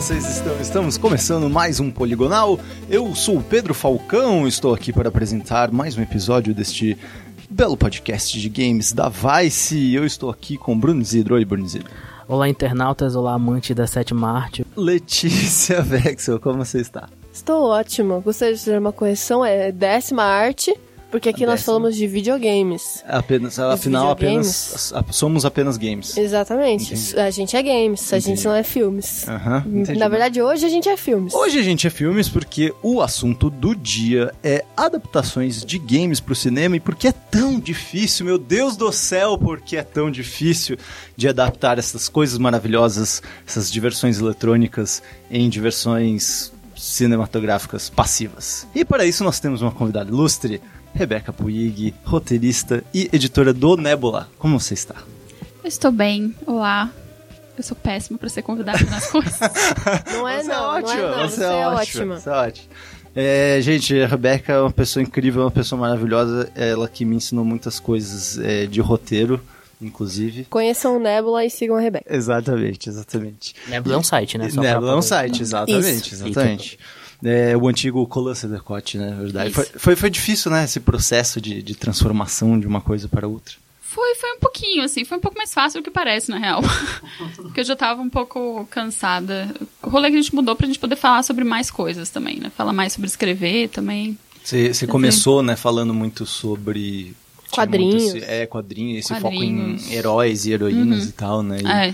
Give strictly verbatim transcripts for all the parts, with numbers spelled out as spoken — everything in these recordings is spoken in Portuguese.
vocês estão? Estamos começando mais um Poligonal. Eu sou o Pedro Falcão, estou aqui para apresentar mais um episódio deste belo podcast de games da Vice. Eu estou aqui com Bruno Isidro. Oi, Bruno Isidro. Olá, internautas. Olá, amante da sétima arte. Letícia Vexel, como você está? Estou ótima. Gostaria de fazer uma correção, é décima arte, porque aqui nós falamos de videogames. Apenas, afinal, apenas, somos apenas games. Exatamente. Entendi. A gente é games, Entendi. A gente não é filmes. Uhum, Na verdade, hoje a gente é filmes. Hoje a gente é filmes porque o assunto do dia é adaptações de games pro cinema e porque é tão difícil, meu Deus do céu, porque é tão difícil de adaptar essas coisas maravilhosas, essas diversões eletrônicas em diversões cinematográficas passivas. E para isso nós temos uma convidada ilustre, Rebeca Puig, roteirista e editora do Nebula. Como você está? Eu estou bem. Olá. Eu sou péssima para ser convidada nas coisas. Não é você não, é ótima, não é não. Você, você é, é ótima. ótima. Você é ótima. É, gente, a Rebeca é uma pessoa incrível, uma pessoa maravilhosa. Ela que me ensinou muitas coisas é, de roteiro, inclusive. Conheçam o Nebula e sigam a Rebeca. Exatamente, exatamente. Nebula é um site, né? Só Nebula é um site, exatamente, Isso. exatamente. É, o antigo Colossus Decote, né, na verdade. Foi, foi, foi difícil, né, esse processo de, de transformação de uma coisa para outra. Foi, foi um pouquinho, assim, foi um pouco mais fácil do que parece, na real. Porque eu já tava um pouco cansada. O rolê que a gente mudou pra gente poder falar sobre mais coisas também, né? Falar mais sobre escrever também. Você, você começou, né, falando muito sobre... Quadrinhos. Muito esse, é, quadrinhos, esse Quadrinhos. foco em heróis e heroínas Uhum. e tal, né? E É.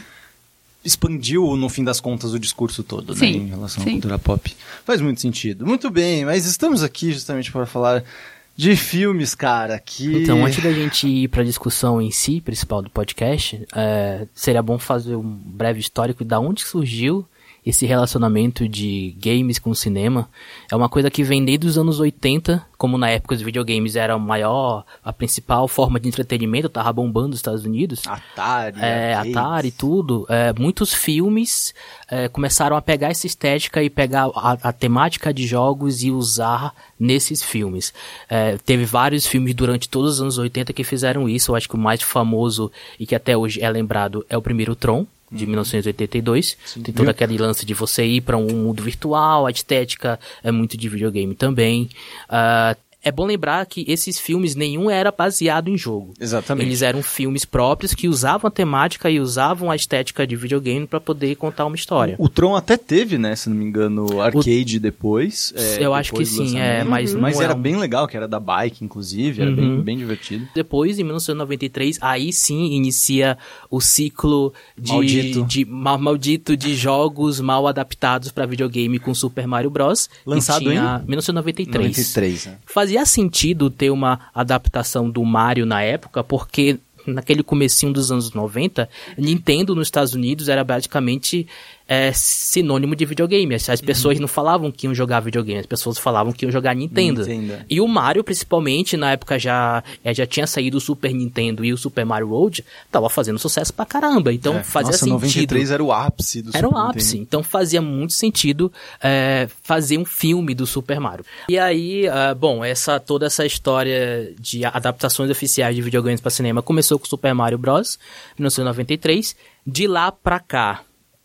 expandiu, no fim das contas, o discurso todo, né, Sim, em relação sim. à cultura pop. Faz muito sentido. Muito bem, mas estamos aqui justamente para falar de filmes, cara, que... Então, antes da gente ir pra discussão em si, principal do podcast, é, seria bom fazer um breve histórico de onde surgiu esse relacionamento de games com cinema. É uma coisa que vem desde os anos oitenta, como na época os videogames eram a maior, a principal forma de entretenimento, tava bombando nos Estados Unidos. Atari, É, arcades. Atari e tudo. É, muitos filmes é, começaram a pegar essa estética e pegar a, a temática de jogos e usar nesses filmes. É, teve vários filmes durante todos os anos oitenta que fizeram isso. Eu acho que o mais famoso e que até hoje é lembrado é o primeiro Tron, de mil novecentos e oitenta e dois. Sim. Tem todo aquele lance de você ir para um mundo virtual, a estética é muito de videogame também. Uh, é bom lembrar que esses filmes, nenhum era baseado em jogo. Exatamente. Eles eram filmes próprios que usavam a temática e usavam a estética de videogame para poder contar uma história. O, o Tron até teve, né, se não me engano, arcade o... depois. É, Eu acho que sim, é, mas uhum. não Mas era um... bem legal, que era da bike, inclusive, era uhum. bem, bem divertido. Depois, em mil novecentos e noventa e três, aí sim inicia o ciclo de maldito de, ma, maldito de jogos mal adaptados para videogame com Super Mario Bros. Lançado tinha, em mil novecentos e noventa e três. noventa e três, né? Fazia sentido ter uma adaptação do Mario na época, porque naquele comecinho dos anos noventa, Nintendo nos Estados Unidos era basicamente é, sinônimo de videogame. As, as pessoas uhum. não falavam que iam jogar videogame, as pessoas falavam que iam jogar Nintendo. Nintendo. E o Mario, principalmente, na época já, é, já tinha saído o Super Nintendo e o Super Mario World, tava fazendo sucesso pra caramba. Então é. fazia Nossa, sentido. noventa e três era o ápice do Era Super o ápice. Nintendo. Então fazia muito sentido é, fazer um filme do Super Mario. E aí, uh, bom, essa, toda essa história de adaptações oficiais de videogames para cinema começou com o Super Mario Bros. mil novecentos e noventa e três. De lá pra cá,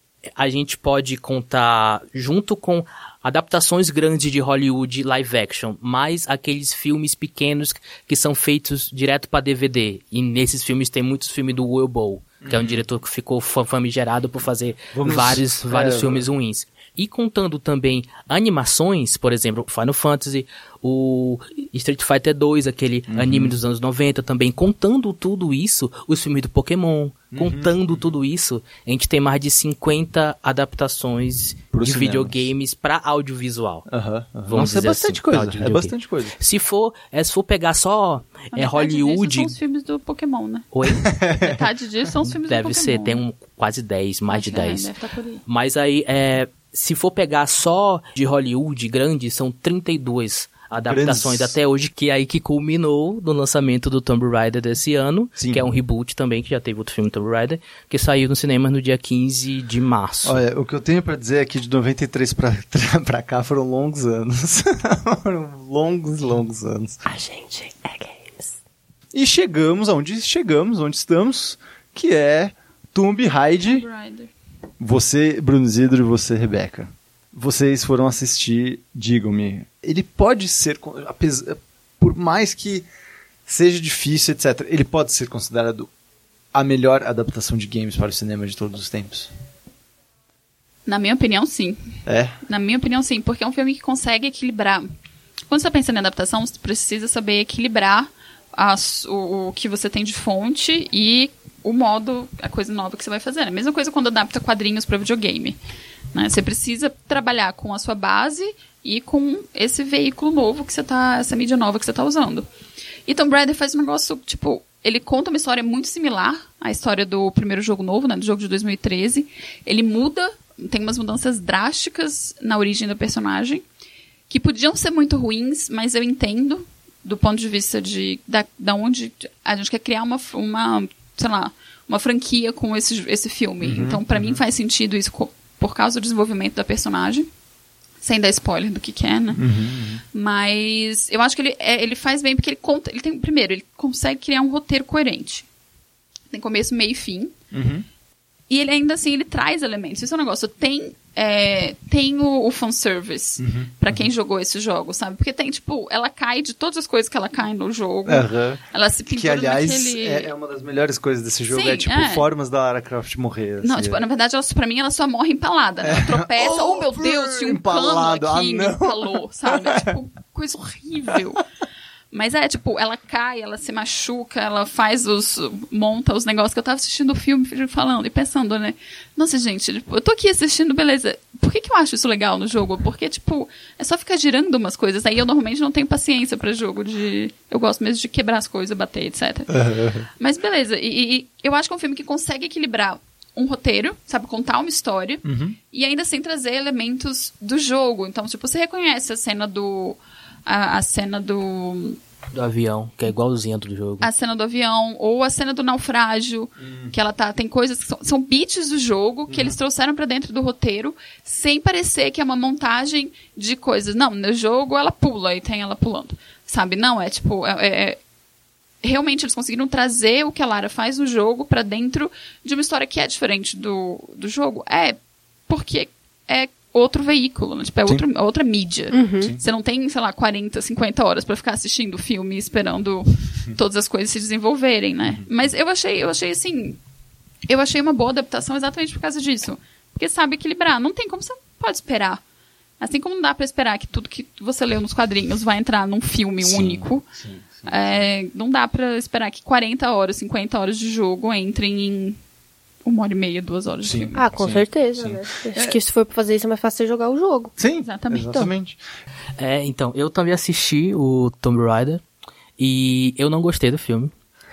a gente pode contar, junto com adaptações grandes de Hollywood live action, mais aqueles filmes pequenos que são feitos direto para D V D. E nesses filmes tem muitos filmes do Will Bow, que uhum. é um diretor que ficou famigerado por fazer Vamos... vários, vários é, filmes ruins. E contando também animações, por exemplo, Final Fantasy, o Street Fighter dois, aquele uhum. anime dos anos noventa também, contando tudo isso, os filmes do Pokémon, uhum. contando tudo isso, a gente tem mais de cinquenta adaptações Pro de cinema. videogames para audiovisual. Uhum, uhum. Nossa, é bastante assim, coisa, é bastante coisa. Se for, é, se for pegar só é, Hollywood... Disso são os filmes do Pokémon, né? Oi? Metade disso são os filmes deve do Pokémon. Deve ser, tem um, quase dez, mais de dez. É, deve tá por aí. Mas aí, é, se for pegar só de Hollywood grande, são trinta e duas adaptações Grandes. Até hoje, que é aí que culminou no lançamento do Tomb Raider desse ano, Sim. que é um reboot também, que já teve outro filme Tomb Raider, que saiu no cinema no dia quinze de março. Olha, o que eu tenho pra dizer aqui de noventa e três pra, pra cá foram longos anos. Foram longos, longos anos. A gente é games. E chegamos aonde chegamos, onde estamos, que é Tomb Raider. Tomb Raider. você, Bruno Isidro, e você, Rebeca, vocês foram assistir, digam-me, ele pode ser, apesar, por mais que seja difícil, etcétera, ele pode ser considerado a melhor adaptação de games para o cinema de todos os tempos? Na minha opinião, sim. É? Na minha opinião, sim, porque é um filme que consegue equilibrar. Quando você pensa em adaptação, você precisa saber equilibrar as, o, o que você tem de fonte e o modo, a coisa nova que você vai fazer. A mesma coisa quando adapta quadrinhos para videogame. Né? Você precisa trabalhar com a sua base e com esse veículo novo que você tá, essa mídia nova que você está usando. E Tomb Raider faz um negócio, tipo, ele conta uma história muito similar à história do primeiro jogo novo, né, do jogo de dois mil e treze. Ele muda, tem umas mudanças drásticas na origem do personagem, que podiam ser muito ruins, mas eu entendo, do ponto de vista de da, da onde a gente quer criar uma, uma, sei lá, uma franquia com esse, esse filme. Uhum, então, pra uhum. mim, faz sentido isso por causa do desenvolvimento da personagem. Sem dar spoiler do que que é, né? Uhum, uhum. Mas eu acho que ele, é, ele faz bem porque ele conta... Ele tem, primeiro, ele consegue criar um roteiro coerente. Tem começo, meio e fim. Uhum. E ele ainda assim, ele traz elementos. Isso é um negócio. Tem, é, tem o, o fanservice uhum, pra quem uhum. jogou esse jogo, sabe? Porque tem, tipo... Ela cai de todas as coisas que ela cai no jogo. Uhum. Ela se pintou Que, aliás, naquele... é, é uma das melhores coisas desse jogo. Sim, é, tipo, é. formas da Lara Croft morrer. Assim, não, tipo, é. na verdade, ela, pra mim, ela só morre empalada, né? Ela tropeça. Oh, oh meu Deus, tinha um empalado. cano aqui, ah, me empalou, sabe? Tipo, coisa horrível. Mas é, tipo, ela cai, ela se machuca, ela faz os... monta os negócios que eu tava assistindo o filme, falando e pensando, né? Nossa, gente, tipo, eu tô aqui assistindo, beleza. Por que que eu acho isso legal no jogo? Porque, tipo, é só ficar girando umas coisas. Aí eu normalmente não tenho paciência pra jogo de... Eu gosto mesmo de quebrar as coisas, bater, etcétera. Mas beleza, e, e eu acho que é um filme que consegue equilibrar um roteiro, sabe, contar uma história, uhum. e ainda assim trazer elementos do jogo. Então, tipo, você reconhece a cena do... A, a cena do... Do avião, que é igualzinha do jogo. A cena do avião, ou a cena do naufrágio, hum. que ela tá... Tem coisas que são, são beats do jogo que uhum. eles trouxeram pra dentro do roteiro, sem parecer que é uma montagem de coisas. Não, no jogo ela pula e tem ela pulando. Sabe? Não, é tipo... É, é, realmente eles conseguiram trazer o que a Lara faz no jogo pra dentro de uma história que é diferente do, do jogo. É, porque é outro veículo, né? Tipo, é outro, outra mídia. Uhum. Você não tem, sei lá, quarenta, cinquenta horas pra ficar assistindo o filme esperando todas as coisas se desenvolverem, né? Uhum. Mas eu achei, eu achei assim... Eu achei uma boa adaptação exatamente por causa disso. Porque sabe equilibrar. Não tem como você pode esperar. Assim como não dá pra esperar que tudo que você leu nos quadrinhos vai entrar num filme sim, único. Sim, sim, é, não dá pra esperar que quarenta horas, cinquenta horas de jogo entrem em uma hora e meia, duas horas sim, de filme. Ah, com sim, certeza, sim. né? Acho é. que se for pra fazer isso é mais fácil você jogar o jogo. Sim, exatamente. exatamente. É, então, eu também assisti o Tomb Raider e eu não gostei do filme.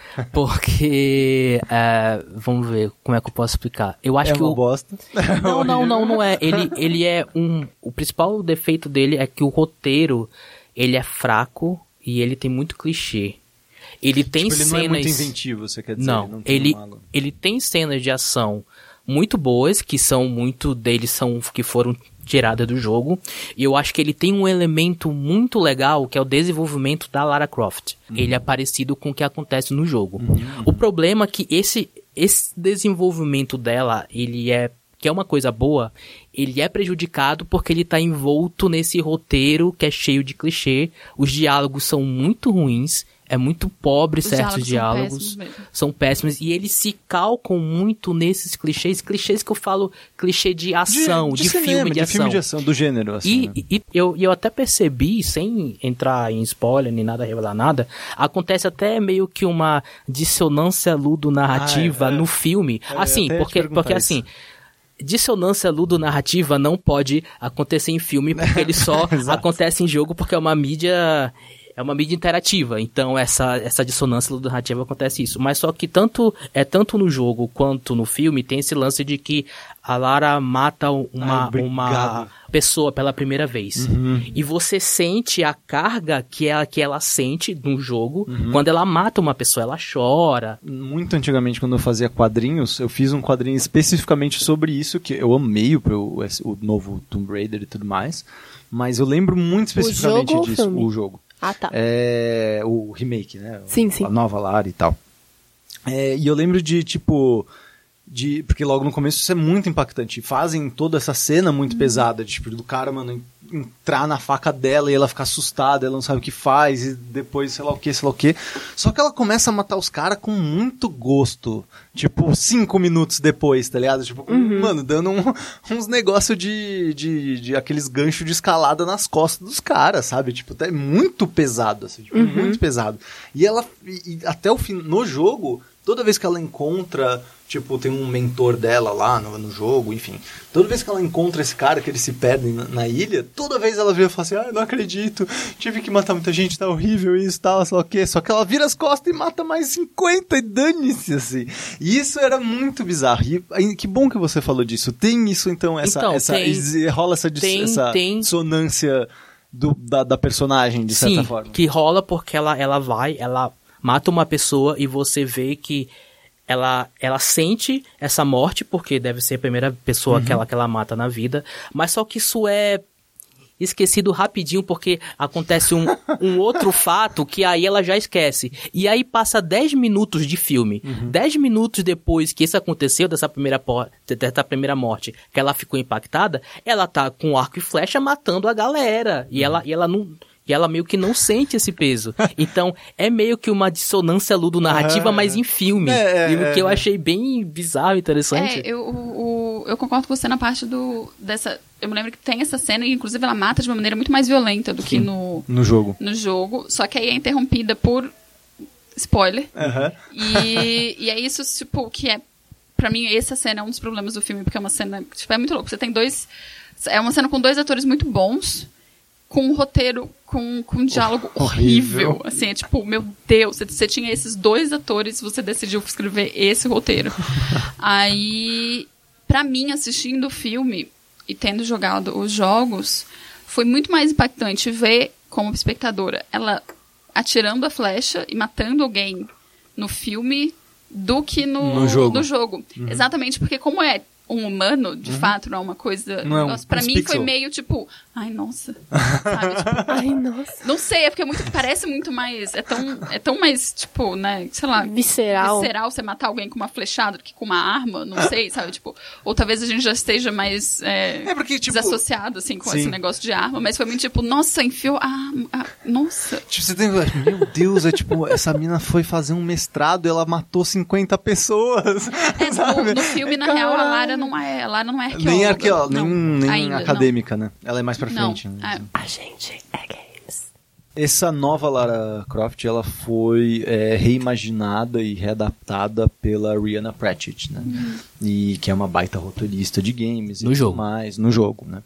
Porque, é, vamos ver como é que eu posso explicar. Eu acho é que uma o... bosta. Não, não, não, não é. Ele, ele é um... O principal defeito dele é que o roteiro, ele é fraco e ele tem muito clichê. Ele tem tipo, ele cenas... não é muito inventivo, você quer dizer? Não, não ele, um ele tem cenas de ação muito boas, que são muito deles são que foram tiradas do jogo. E eu acho que ele tem um elemento muito legal, que é o desenvolvimento da Lara Croft. Uhum. Ele é parecido com o que acontece no jogo. Uhum. O problema é que esse, esse desenvolvimento dela, ele é... que é uma coisa boa, ele é prejudicado porque ele tá envolto nesse roteiro que é cheio de clichê. Os diálogos são muito ruins, é muito pobre certos diálogos, diálogos são péssimos, e eles se calcam muito nesses clichês, clichês que eu falo, clichê de ação, de, de, de cinema, filme de, de ação. filme de ação, do gênero, assim. E, né? e eu, eu até percebi, sem entrar em spoiler, nem nada, revelar nada, acontece até meio que uma dissonância ludonarrativa ah, é, é. no filme. É, assim, porque, porque assim... Dissonância ludonarrativa não pode acontecer em filme, porque ele só acontece em jogo porque é uma mídia... É uma mídia interativa, então essa, essa dissonância ludonarrativa acontece isso. Mas só que tanto, é, tanto no jogo quanto no filme tem esse lance de que a Lara mata uma, Ai, uma pessoa pela primeira vez. Uhum. E você sente a carga que ela, que ela sente no jogo uhum. quando ela mata uma pessoa, ela chora. Muito antigamente, quando eu fazia quadrinhos, eu fiz um quadrinho especificamente sobre isso, que eu amei o, o, o novo Tomb Raider e tudo mais, mas eu lembro muito especificamente o disso, filme? o jogo. Ah, tá. É, o remake, né? Sim, sim. A nova Lara e tal. É, e eu lembro de, tipo... De, porque logo no começo isso é muito impactante. Fazem toda essa cena muito uhum. pesada, de, tipo, do cara, mano, entrar na faca dela e ela ficar assustada, ela não sabe o que faz, e depois sei lá o que, sei lá o que. Só que ela começa a matar os caras com muito gosto. Tipo, cinco minutos depois, tá ligado? Tipo, uhum. mano, dando um, uns negócios de, de, de aqueles ganchos de escalada nas costas dos caras, sabe? Tipo, é muito pesado, assim, tipo, uhum. muito pesado. E ela, e, e até o fim, no jogo, toda vez que ela encontra... Tipo, tem um mentor dela lá no, no jogo, enfim. Toda vez que ela encontra esse cara, que eles se perdem na, na ilha, toda vez ela vira e fala assim, ah, eu não acredito, tive que matar muita gente, tá horrível isso, tal, sei lá o quê. Só que ela vira as costas e mata mais cinquenta e dane-se, assim. E isso era muito bizarro. E, e que bom que você falou disso. Tem isso, então, essa... Então, essa tem, rola essa, tem, essa tem, dissonância do, da, da personagem, de certa sim, forma. Sim, que rola porque ela, ela vai, ela mata uma pessoa e você vê que Ela, ela sente essa morte, porque deve ser a primeira pessoa uhum. que, ela, que ela mata na vida, mas só que isso é esquecido rapidinho, porque acontece um, um outro fato que aí ela já esquece. E aí passa dez minutos de filme. Uhum. dez minutos depois que isso aconteceu, dessa primeira, dessa primeira morte, que ela ficou impactada, ela tá com arco e flecha matando a galera. E, uhum. ela, e ela não... E ela meio que não sente esse peso. Então, é meio que uma dissonância ludo-narrativa, ah, mas em filme. É, é, e o que eu achei bem bizarro e interessante. É, eu, o, eu concordo com você na parte do... dessa. Eu me lembro que tem essa cena e, inclusive, ela mata de uma maneira muito mais violenta do Sim, que no... No jogo. No jogo. Só que aí é interrompida por... Spoiler. Uhum. E, e é isso, tipo, que é... Pra mim, essa cena é um dos problemas do filme, porque é uma cena... Tipo, é muito louco. Você tem dois... É uma cena com dois atores muito bons... com um roteiro, com, com um diálogo oh, horrível. horrível. Assim, é tipo, meu Deus, você, você tinha esses dois atores e você decidiu escrever esse roteiro. Aí, pra mim, assistindo o filme e tendo jogado os jogos, foi muito mais impactante ver, como espectadora, ela atirando a flecha e matando alguém no filme do que no, no jogo. No jogo. Uhum. Exatamente, porque como é um humano, de uhum. fato, não é uma coisa... Não, nossa, pra mim pixel. Foi meio tipo... Ai, nossa. Sabe? Tipo, ai, nossa. Não sei, é porque é muito, parece muito mais... É tão, é tão mais, tipo, né? Sei lá... Visceral. Visceral você matar alguém com uma flechada do que com uma arma. Não sei, sabe? Tipo... Ou talvez a gente já esteja mais... É, é porque, tipo... desassociado, assim, com sim. esse negócio de arma. Mas foi muito tipo... Nossa, enfiou... Ah, ah, nossa. Tipo, você tem... Meu Deus, é tipo... Essa mina foi fazer um mestrado e ela matou cinquenta pessoas. É, no, no filme, na Caralho. real, a Lara não é, a Lara não é arqueóloga. Nem arqueóloga, nem, nem ainda, acadêmica, não. né? Ela é mais pra frente. Não, né? a, a gente é games. Essa nova Lara Croft, ela foi é, reimaginada e readaptada pela Rhianna Pratchett, né? Uhum. E que é uma baita roteirista de games no e jogo. tudo mais, no jogo, né?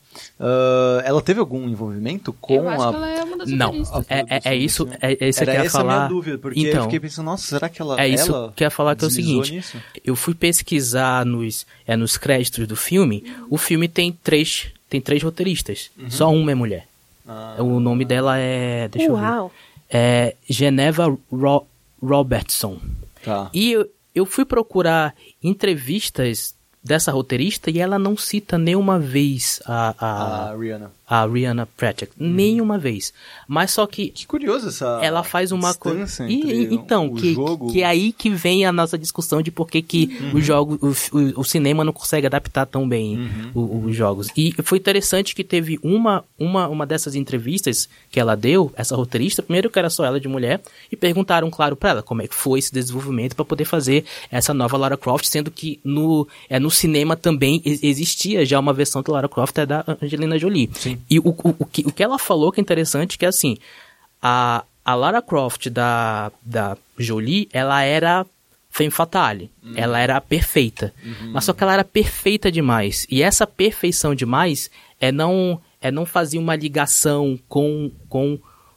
Uh, ela teve algum envolvimento com eu acho a... que ela é uma das Não, é, é, é isso, é, é isso que eu queria falar. Era essa a minha dúvida, porque então, eu fiquei pensando, nossa, será que ela É isso ela que eu ia falar, que é o seguinte, nisso? Eu fui pesquisar nos, é, nos créditos do filme, o filme tem três, tem três roteiristas, uhum. só uma é mulher. Ah, o nome dela é... Deixa Uau. eu ver. É Geneva Ro- Robertson. Tá. E eu, eu fui procurar entrevistas dessa roteirista e ela não cita nenhuma vez a, a, a Rhianna. A Rhianna Pratchett. Hum. Nenhuma vez. Mas só que... Que curioso essa ela faz uma coisa. Então, que, jogo... que é aí que vem a nossa discussão de por que, que uhum. o, jogo, o, o, o cinema não consegue adaptar tão bem uhum. os, os jogos. E foi interessante que teve uma, uma, uma dessas entrevistas que ela deu, essa roteirista, primeiro que era só ela de mulher, e perguntaram, claro, pra ela como é que foi esse desenvolvimento para poder fazer essa nova Lara Croft, sendo que no, é, no cinema também existia já uma versão da Lara Croft, é da Angelina Jolie. Sim. E o, o, o, que, o que ela falou que é interessante, que é assim, a, a Lara Croft da, da Jolie, ela era femme fatale, uhum. ela era perfeita, uhum. mas só que ela era perfeita demais, e essa perfeição demais é não, é não fazer uma ligação com, com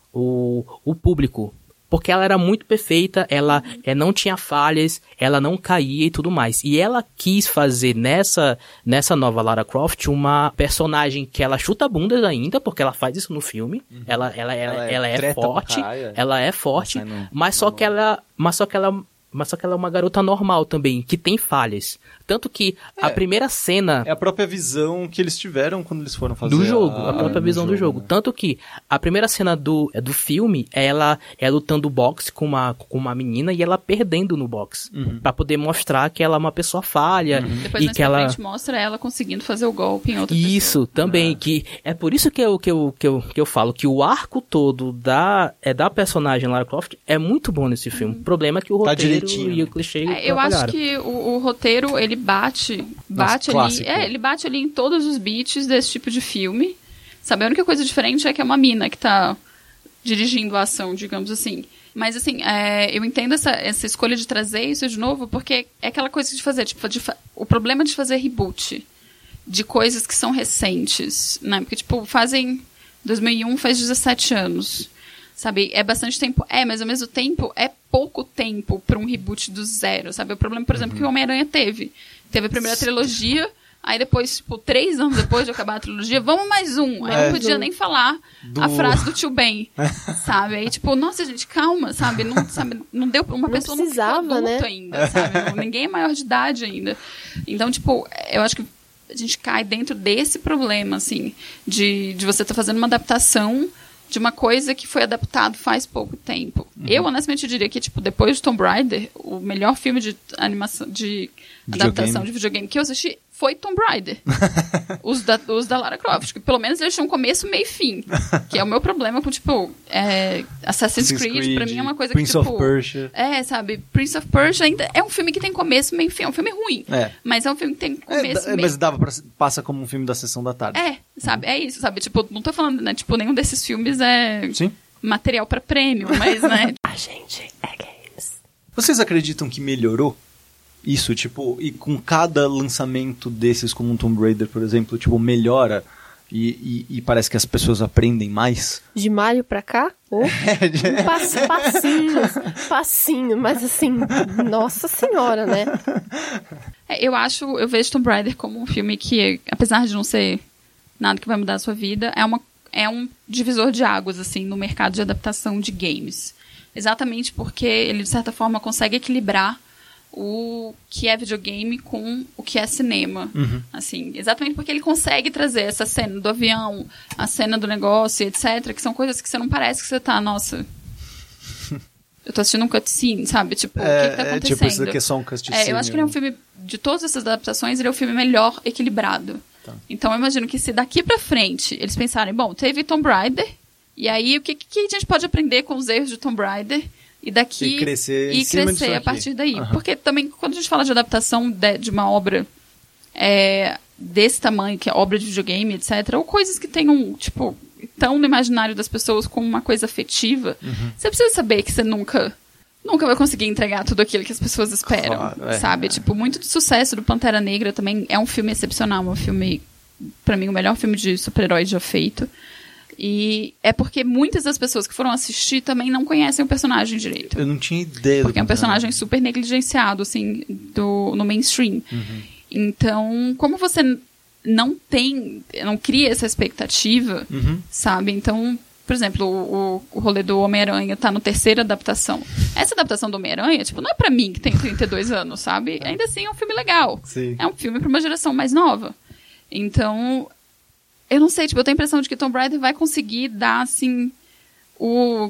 o, o público, porque ela era muito perfeita, ela é, não tinha falhas, ela não caía e tudo mais. E ela quis fazer nessa, nessa nova Lara Croft uma personagem que ela chuta bundas ainda, porque ela faz isso no filme. Uhum. Ela, ela, ela, ela, ela é, é forte, ela é forte, no, mas, só que ela, mas só que ela... Mas só que ela é uma garota normal também, que tem falhas. Tanto que É. a primeira cena... É a própria visão que eles tiveram quando eles foram fazer do jogo, a, a própria visão do jogo. né? Tanto que a primeira cena do, do filme é ela é lutando boxe com uma, com uma menina e ela perdendo no boxe. Uhum. Pra poder mostrar que ela é uma pessoa falha. Uhum. Depois E mais que pra ela... frente mostra ela conseguindo fazer o golpe em outra Isso, também, É. que é por isso que eu, que, eu, que, eu, que eu falo que o arco todo da, é da personagem Lara Croft é muito bom nesse filme. O problema é que o Tá roteiro direitinho, e né? o clichê É, eu acho atrapalharam. que o, o roteiro, ele bate, bate ali, clássico. é, ele bate ali em todos os beats desse tipo de filme. Sabe, a única coisa diferente é que é uma mina que tá dirigindo a ação, digamos assim. Mas, assim, é, eu entendo essa, essa escolha de trazer isso de novo, porque é aquela coisa de fazer, tipo, de fa- o problema de fazer reboot de coisas que são recentes, né? Porque, tipo, fazem... dois mil e um faz dezessete anos, sabe? É bastante tempo. É, mas ao mesmo tempo, é pouco tempo pra um reboot do zero, sabe? O problema, por exemplo, que o Homem-Aranha teve. Teve a primeira trilogia, aí depois, tipo, três anos depois de acabar a trilogia, vamos mais um. Aí É. não podia nem falar Do- a frase do tio Ben, sabe? Aí, tipo, nossa, gente, calma, sabe? Não, sabe? não deu pra uma Não pessoa precisava, não ficou adulta né? ainda, sabe? Ninguém é maior de idade ainda. Então, tipo, eu acho que a gente cai dentro desse problema, assim, de, de você estar fazendo uma adaptação de uma coisa que foi adaptado faz pouco tempo. Uhum. Eu, honestamente, diria que, tipo, depois de Tomb Raider, o melhor filme de animação, de adaptação Videogame. de videogame que eu assisti foi Tomb Raider. os, da, os da Lara Croft. Que pelo menos eles tinham começo, meio e fim. Que é o meu problema com, tipo, é, Assassin's, Assassin's Creed, Creed, pra mim é uma coisa Prince que, tipo... of Persia. É, sabe? Prince of Persia ainda é um filme que tem começo, meio e fim. É um filme ruim. É. Mas é um filme que tem É, começo, da- meio... mas dava pra, passa como um filme da sessão da tarde. É, sabe? É isso, sabe? Tipo, não tô falando, né? Tipo, nenhum desses filmes é Sim. material pra prêmio, mas, né? A gente é games. Vocês acreditam que melhorou isso, tipo, e com cada lançamento desses, como um Tomb Raider, por exemplo, tipo, melhora e, e, e parece que as pessoas aprendem mais? De maio pra cá? Oh, um pass, passinho, passinho, mas assim, nossa senhora, né? É, eu acho, eu vejo Tomb Raider como um filme que, apesar de não ser nada que vai mudar a sua vida, é, uma, é um divisor de águas, assim, no mercado de adaptação de games. Exatamente porque ele, de certa forma, consegue equilibrar o que é videogame com o que é cinema. Uhum. Assim, exatamente porque ele consegue trazer essa cena do avião, a cena do negócio, etcétera, que são coisas que você não parece que você tá, nossa... Eu tô assistindo um cutscene, sabe? Tipo, o que, que tá É, acontecendo? tipo, isso daqui é só um cutscene. É, eu acho que ele é um filme, de todas essas adaptações, ele é o filme melhor equilibrado. Tá. Então eu imagino que se daqui pra frente eles pensarem, bom, teve Tomb Raider, e aí o que, que a gente pode aprender com os erros de Tomb Raider, e daqui... E crescer em e cima disso crescer a aqui. partir daí. Aham. Porque também, quando a gente fala de adaptação de, de uma obra é, desse tamanho, que é obra de videogame, etcétera, ou coisas que tenham, tipo, tão no imaginário das pessoas como uma coisa afetiva, Uhum. você precisa saber que você nunca... Nunca vai conseguir entregar tudo aquilo que as pessoas esperam, Claro, é, sabe? é. Tipo, muito do sucesso do Pantera Negra também é um filme excepcional, um filme, pra mim, o melhor filme de super-herói já feito. E é porque muitas das pessoas que foram assistir também não conhecem o personagem direito. Eu não tinha ideia do Porque é um Pantera personagem Negra. super negligenciado, assim, do, no mainstream. Uhum. Então, como você n- não tem, não cria essa expectativa, Uhum. sabe? Então, por exemplo, o, o rolê do Homem-Aranha tá no terceira adaptação. Essa adaptação do Homem-Aranha, tipo, não é pra mim que tem trinta e dois anos, sabe? Ainda assim é um filme legal. Sim. É um filme pra uma geração mais nova. Então, eu não sei, tipo, eu tenho a impressão de que Tomb Raider vai conseguir dar, assim, o...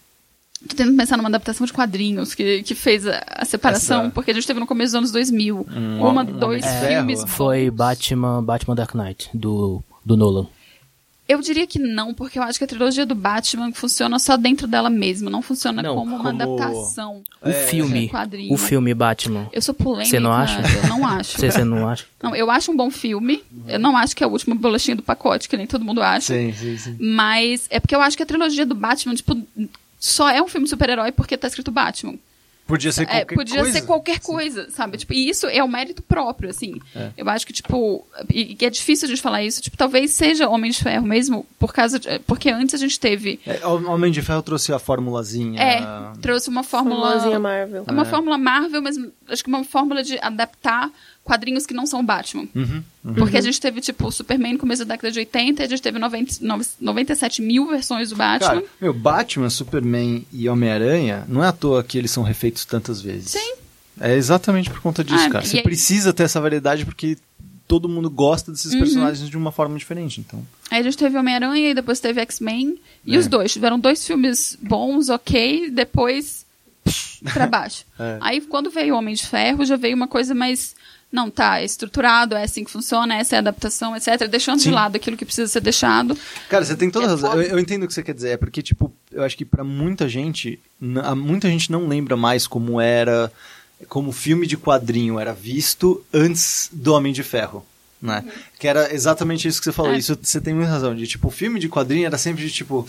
Tô tentando pensar numa adaptação de quadrinhos que, que fez a, a separação, Essa- porque a gente teve no começo dos anos dois mil. Hum, uma, Homem de dois Ferro. filmes Foi bons. Batman, Batman Dark Knight, do, do Nolan. Eu diria que não, porque eu acho que a trilogia do Batman funciona só dentro dela mesma, não funciona Não, como uma como- adaptação. O filme, de quadrinho. o filme Batman. Eu sou polêmica. Você não acha? Eu não acho. Você, você não acha? Não, eu acho um bom filme. Eu não acho que é a última bolachinha do pacote, que nem todo mundo acha. Sim, sim, sim. Mas é porque eu acho que a trilogia do Batman, tipo, só é um filme de super-herói porque tá escrito Batman. Podia ser qualquer É, podia coisa. ser qualquer coisa, sabe? Tipo, e isso é um mérito próprio, assim. É. Eu acho que, tipo, e, e é difícil a gente falar isso, tipo, talvez seja Homem de Ferro mesmo, por causa de, porque antes a gente teve, É, o Homem de Ferro trouxe a formulazinha. é, trouxe uma fórmula, Formulazinha Marvel. é uma É. fórmula Marvel, mas acho que uma fórmula de adaptar quadrinhos que não são Batman. Uhum, uhum. Porque a gente teve, tipo, Superman no começo da década de oitenta, e a gente teve noventa, noventa e sete mil versões do Batman. Cara, meu, Batman, Superman e Homem-Aranha, não é à toa que eles são refeitos tantas vezes. Sim. É exatamente por conta disso, Ah, cara. Você aí... precisa ter essa variedade porque todo mundo gosta desses uhum. personagens de uma forma diferente, então... Aí a gente teve Homem-Aranha e depois teve X-Men. E é. os dois. Tiveram dois filmes bons, ok. Depois, psh, pra baixo. É. Aí quando veio Homem de Ferro, já veio uma coisa mais... Não, tá, é estruturado, é assim que funciona, essa é a adaptação, etcétera. Deixando Sim. de lado aquilo que precisa ser deixado. Cara, você tem toda é razão. Eu, eu entendo o que você quer dizer. É porque, tipo, eu acho que pra muita gente, muita gente não lembra mais como era... Como filme de quadrinho era visto antes do Homem de Ferro. Né? Uhum. Que era exatamente isso que você falou. É. Isso você tem muita razão. De, tipo, o filme de quadrinho era sempre de tipo...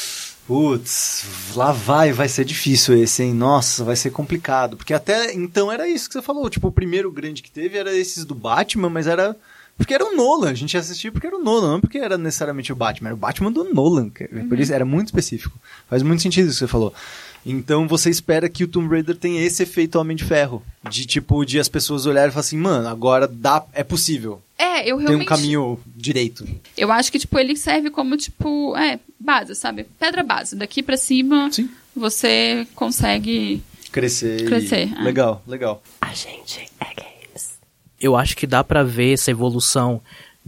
Putz, lá vai, vai ser difícil esse, hein? Nossa, vai ser complicado. Porque até então era isso que você falou. Tipo, o primeiro grande que teve era esses do Batman, mas era... Porque era o Nolan. A gente assistia porque era o Nolan, não porque era necessariamente o Batman. Era o Batman do Nolan. Uhum. Por isso era muito específico. Faz muito sentido isso que você falou. Então você espera que o Tomb Raider tenha esse efeito Homem de Ferro. De tipo, de as pessoas olharem e falarem assim, mano, agora dá, é possível. É, eu realmente... Tem um caminho direito. Eu acho que, tipo, ele serve como, tipo, é, base, sabe? Pedra base. Daqui pra cima, Sim. você consegue... Crescer. Crescer. E... É. Legal, legal. A gente é games. Eu acho que dá pra ver essa evolução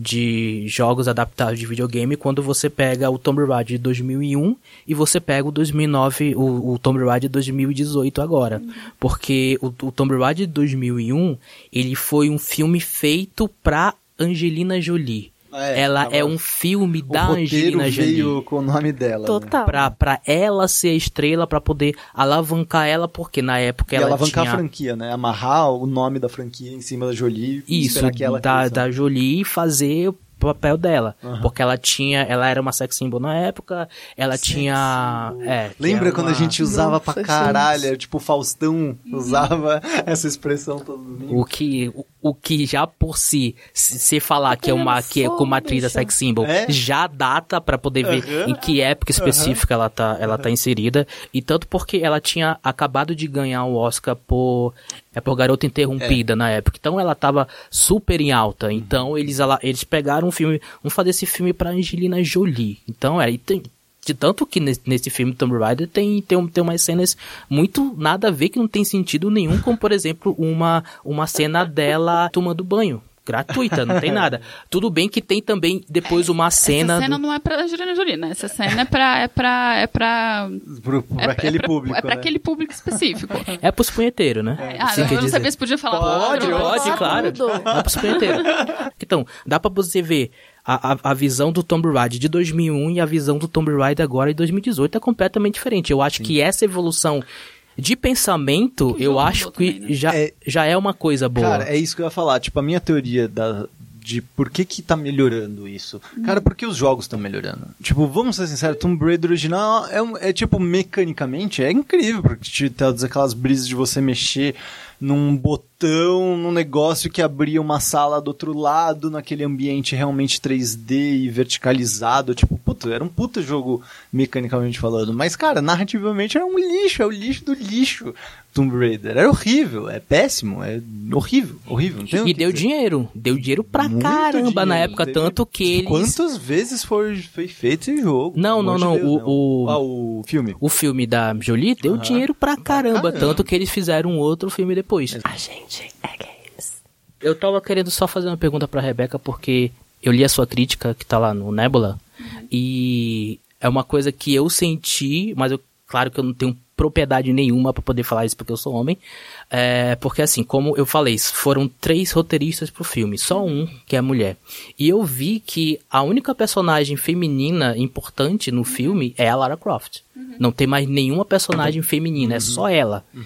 de jogos adaptados de videogame quando você pega o Tomb Raider de dois mil e um e você pega o dois mil e nove, o, o Tomb Raider de dois mil e dezoito agora. Uhum. Porque o, o Tomb Raider de dois mil e um, ele foi um filme feito pra Angelina Jolie. É, ela tava... é um filme da Angelina Jolie. Veio com o nome dela. Total. Né? Pra, pra ela ser a estrela, pra poder alavancar ela, porque na época e ela alavancar tinha... a franquia, né? Amarrar o nome da franquia em cima da Jolie. Isso, que ela da, da Jolie fazer o papel dela. Uhum. Porque ela tinha... Ela era uma sex symbol na época, ela sex tinha... É, Lembra quando uma... a gente usava Nossa, pra caralho? Gente. Tipo, o Faustão usava essa expressão todo domingo. O que... O, o que já por si, se, se falar que é uma, que é como atriz da sex symbol, é? já data pra poder ver uhum. em que época específica uhum. ela, tá, ela uhum. tá inserida. E tanto porque ela tinha acabado de ganhar o Oscar por, é, por Garota Interrompida é. na época. Então ela tava super em alta. Então uhum. eles, ela, eles pegaram um filme, vamos fazer esse filme pra Angelina Jolie. Então é, e tem... De tanto que nesse, nesse filme Tomb Raider tem, tem, tem umas cenas muito nada a ver, que não tem sentido nenhum, como por exemplo uma, uma cena dela tomando banho. Gratuita, não tem nada. Tudo bem que tem também depois uma cena... Essa cena do... não é pra Angelina Jolie, né? Essa cena é pra... É pra, é pra... Pro, pro, é, pra aquele é pra, público, É pra né? aquele público específico. É pros punheteiros, né? É. Ah, assim, eu não dizer. sabia se podia falar. Pode, pode, pode claro. É pros punheteiros. Então, dá pra você ver a, a, a visão do Tomb Raider de dois mil e um e a visão do Tomb Raider agora de dois mil e dezoito é completamente diferente. Eu acho Sim. que essa evolução... De pensamento, eu acho que também, né? já, é, já é uma coisa boa. Cara, é isso que eu ia falar. Tipo, a minha teoria da, de por que que tá melhorando isso. Hum. Cara, porque os jogos estão melhorando. Tipo, vamos ser sinceros, Tomb Raider original é, um, é tipo, mecanicamente, é incrível. Porque te todas aquelas brisas de você mexer num botão, num negócio que abria uma sala do outro lado, naquele ambiente realmente três D e verticalizado. Tipo, puta, era um puta jogo mecanicamente falando. Mas, cara, narrativamente era um lixo, é o lixo do lixo. Tomb Raider. Era horrível, é péssimo, é horrível, horrível. Não tem e deu dizer. dinheiro, deu dinheiro pra Muito caramba dinheiro, na época, teve... tanto que eles... Quantas vezes foi, foi feito esse jogo? Não, não, não, de Deus, o, não. o... Ah, o filme. O filme da Jolie deu uhum. dinheiro pra caramba, caramba, tanto que eles fizeram um outro filme depois. A gente é games. Eu tava querendo só fazer uma pergunta pra Rebeca, porque eu li a sua crítica, que tá lá no Nebula, uhum. e é uma coisa que eu senti, mas eu, claro que eu não tenho propriedade nenhuma pra poder falar isso porque eu sou homem, é, porque assim, como eu falei, foram três roteiristas pro filme, só um que é mulher, e eu vi que a única personagem feminina importante no filme é a Lara Croft, uhum. não tem mais nenhuma personagem feminina, uhum. é só ela, uhum.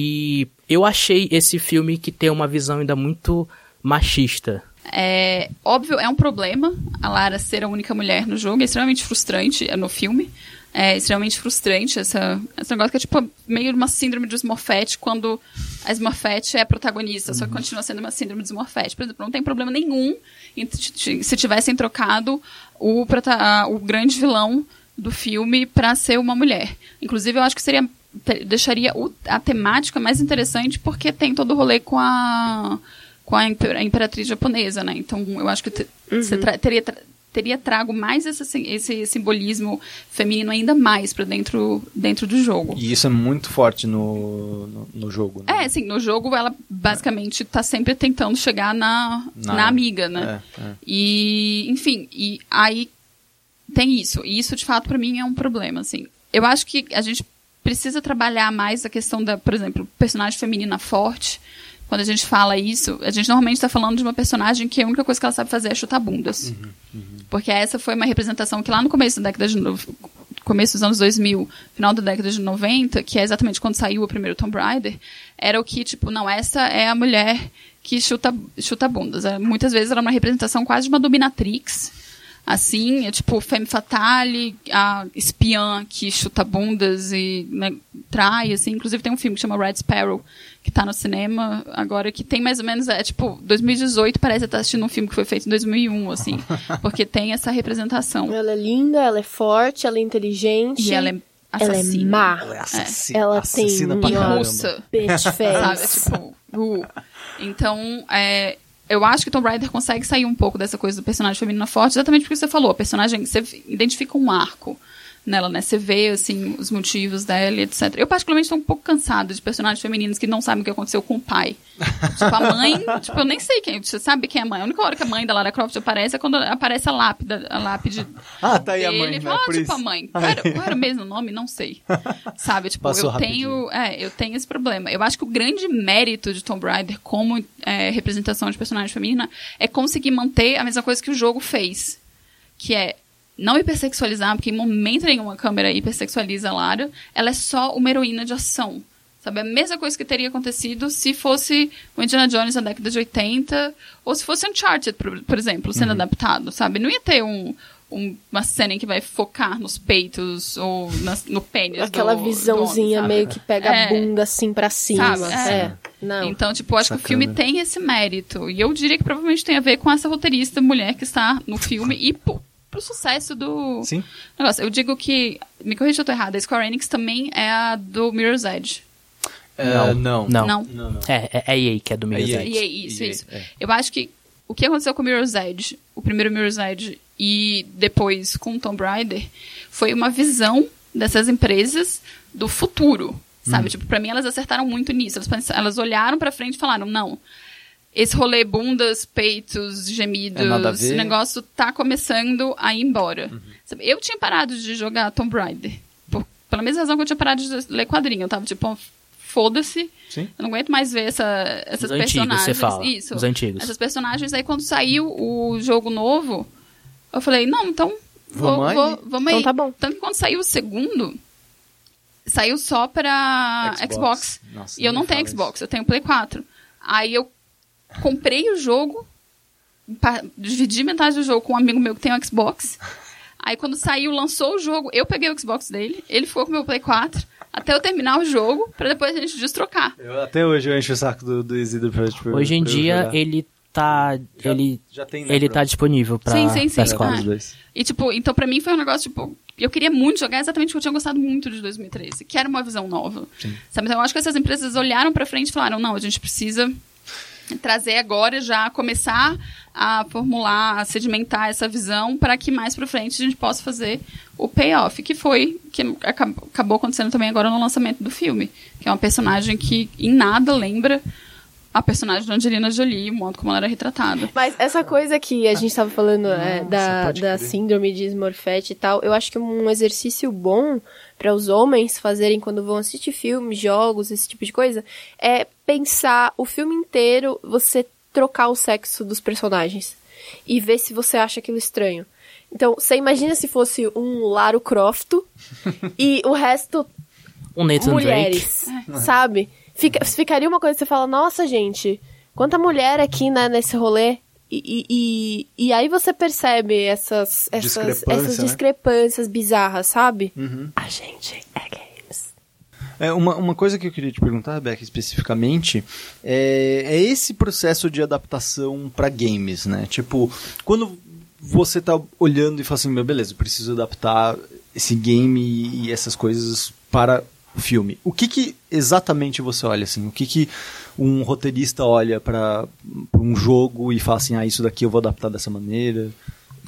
e eu achei esse filme que tem uma visão ainda muito machista. É óbvio, é um problema a Lara ser a única mulher no jogo, é extremamente frustrante no filme. É extremamente frustrante essa, esse negócio que é tipo meio uma síndrome de Smurfette quando a Smurfette é a protagonista, uhum. só que continua sendo uma síndrome de Smurfette. Por exemplo, não tem problema nenhum em, se tivessem trocado o, o grande vilão do filme pra ser uma mulher. Inclusive, eu acho que seria deixaria o, a temática mais interessante porque tem todo o rolê com a, com a imperatriz japonesa, né? Então, eu acho que te, uhum. você tra- teria... Tra- teria trago mais esse, esse simbolismo feminino ainda mais pra dentro, dentro do jogo. E isso é muito forte no, no, no jogo, né? É, sim, no jogo ela basicamente tá sempre tentando chegar na, na, na amiga, né? É, é. E, enfim, e aí tem isso. E isso, de fato, pra mim é um problema, assim. Eu acho que a gente precisa trabalhar mais a questão da, por exemplo, personagem feminina forte. Quando a gente fala isso, a gente normalmente está falando de uma personagem que a única coisa que ela sabe fazer é chutar bundas. Uhum, uhum. Porque essa foi uma representação que lá no começo da década de... começo dos anos dois mil, final da década de noventa, que é exatamente quando saiu o primeiro Tomb Raider, era o que, tipo, não, essa é a mulher que chuta, chuta bundas. Muitas vezes era uma representação quase de uma dominatrix, assim, é tipo femme fatale, a espiã que chuta bundas e, né, trai, assim. Inclusive tem um filme que chama Red Sparrow, que tá no cinema agora, que tem mais ou menos, é tipo, dois mil e dezoito, parece estar assistindo um filme que foi feito em dois mil e um, assim, porque tem essa representação. Ela é linda, ela é forte, ela é inteligente. E ela é assassina. Ela é má. Ela é assassina. É. Ela assassina tem pra russa. Bitch face. Sabe, tipo, uh. Então, é... eu acho que Tomb Raider consegue sair um pouco dessa coisa do personagem feminino forte, exatamente porque você falou, a personagem, você identifica um arco nela, né? Você vê, assim, os motivos dela, etcétera. Eu, particularmente, estou um pouco cansada de personagens femininos que não sabem o que aconteceu com o pai. Tipo, a mãe, tipo, eu nem sei quem, você sabe quem é a mãe. A única hora que a mãe da Lara Croft aparece é quando aparece a lápide, a lápide ah, tá aí dele. a mãe, Ele né? fala, ah, Por tipo, isso. a mãe. Qual era, qual era o mesmo nome? Não sei. Sabe? Tipo, Passou eu tenho, é, eu tenho esse problema. Eu acho que o grande mérito de Tomb Raider como é, representação de personagem feminina é conseguir manter a mesma coisa que o jogo fez. Que é não hipersexualizar, porque em momento nenhum a câmera hipersexualiza a Lara. Ela é só uma heroína de ação. Sabe? A mesma coisa que teria acontecido se fosse o Indiana Jones na década de oitenta, ou se fosse Uncharted, por, por exemplo, sendo uhum. adaptado, sabe? Não ia ter um, um, uma cena em que vai focar nos peitos ou na, no pênis. Aquela do, visãozinha do homem, meio que pega é, a bunda assim pra cima. Sabe? É. É. Não. Então, tipo, eu acho Sacana. que o filme tem esse mérito. E eu diria que provavelmente tem a ver com essa roteirista mulher que está no filme e pô, pro sucesso do Sim. negócio. Eu digo que, me corrija se eu tô errada, a Square Enix também é a do Mirror's Edge. Uh, não. Não. Não. não, não. É, é a E A que é do Mirror's É a E A. Edge. E é isso, E A, isso. é. Eu acho que o que aconteceu com o Mirror's Edge, o primeiro Mirror's Edge, e depois com o Tomb Raider, foi uma visão dessas empresas do futuro, sabe? Hum. Tipo, pra mim elas acertaram muito nisso. Elas, pensaram, elas olharam pra frente e falaram, não, esse rolê bundas, peitos, gemidos, é esse negócio tá começando a ir embora. Uhum. Sabe? Eu tinha parado de jogar Tomb Raider, por, pela mesma razão que eu tinha parado de ler quadrinho. Eu tava tipo, foda-se, Sim. eu não aguento mais ver essa, essas Os personagens. Antigos, você fala. Isso. Os antigos. Essas personagens, aí quando saiu o jogo novo, eu falei, não, então vou, Vamos aí. vou, vamos aí. Então tá bom. Tanto que quando saiu o segundo, saiu só pra Xbox. Xbox. Nossa, e eu não nem tenho fala Xbox, isso. eu tenho Play quatro. Aí eu comprei o jogo, pa- dividi metade do jogo com um amigo meu que tem um Xbox. Aí quando saiu, lançou o jogo, eu peguei o Xbox dele, ele ficou com o meu Play quatro, até eu terminar o jogo, pra depois a gente destrocar. Eu, até hoje eu encho o saco do, do Isidro pra, tipo, Hoje em pra eu dia, jogar. ele tá... Já- ele já tem, né, ele pra- tá disponível pra Sim, sim, sim. P S quatro. Ah. Os dois. E, tipo, então pra mim foi um negócio, tipo, eu queria muito jogar exatamente porque eu tinha gostado muito de dois mil e treze, que era uma visão nova. Sim. Sabe? Então eu acho que essas empresas olharam pra frente e falaram, não, a gente precisa trazer agora, já começar a formular, a sedimentar essa visão para que mais pra frente a gente possa fazer o payoff, que foi, que acabou, acabou acontecendo também agora no lançamento do filme, que é uma personagem que em nada lembra a personagem da Angelina Jolie, o modo como ela era retratada. Mas essa coisa que a gente tava falando é, Nossa, da, pode da crer. síndrome de Smurfette e tal, eu acho que um exercício bom para os homens fazerem quando vão assistir filmes, jogos, esse tipo de coisa, é pensar o filme inteiro, você trocar o sexo dos personagens e ver se você acha aquilo estranho. Então, você imagina se fosse um Lara Croft e o resto O Nathan mulheres, sabe? Fica, ficaria uma coisa que você fala, nossa, gente, quanta mulher aqui, né, nesse rolê. E, e, e, e aí você percebe essas, essas, Discrepância, essas né? discrepâncias bizarras, sabe? Uhum. A gente é games. É, uma, uma coisa que eu queria te perguntar, Rebeca, especificamente, é, é esse processo de adaptação para games, né? Tipo, quando você tá olhando e fala assim, meu, beleza, eu preciso adaptar esse game e, e essas coisas para o filme. O que que exatamente você olha, assim? O que que um roteirista olha para um jogo e fala assim, ah, isso daqui eu vou adaptar dessa maneira?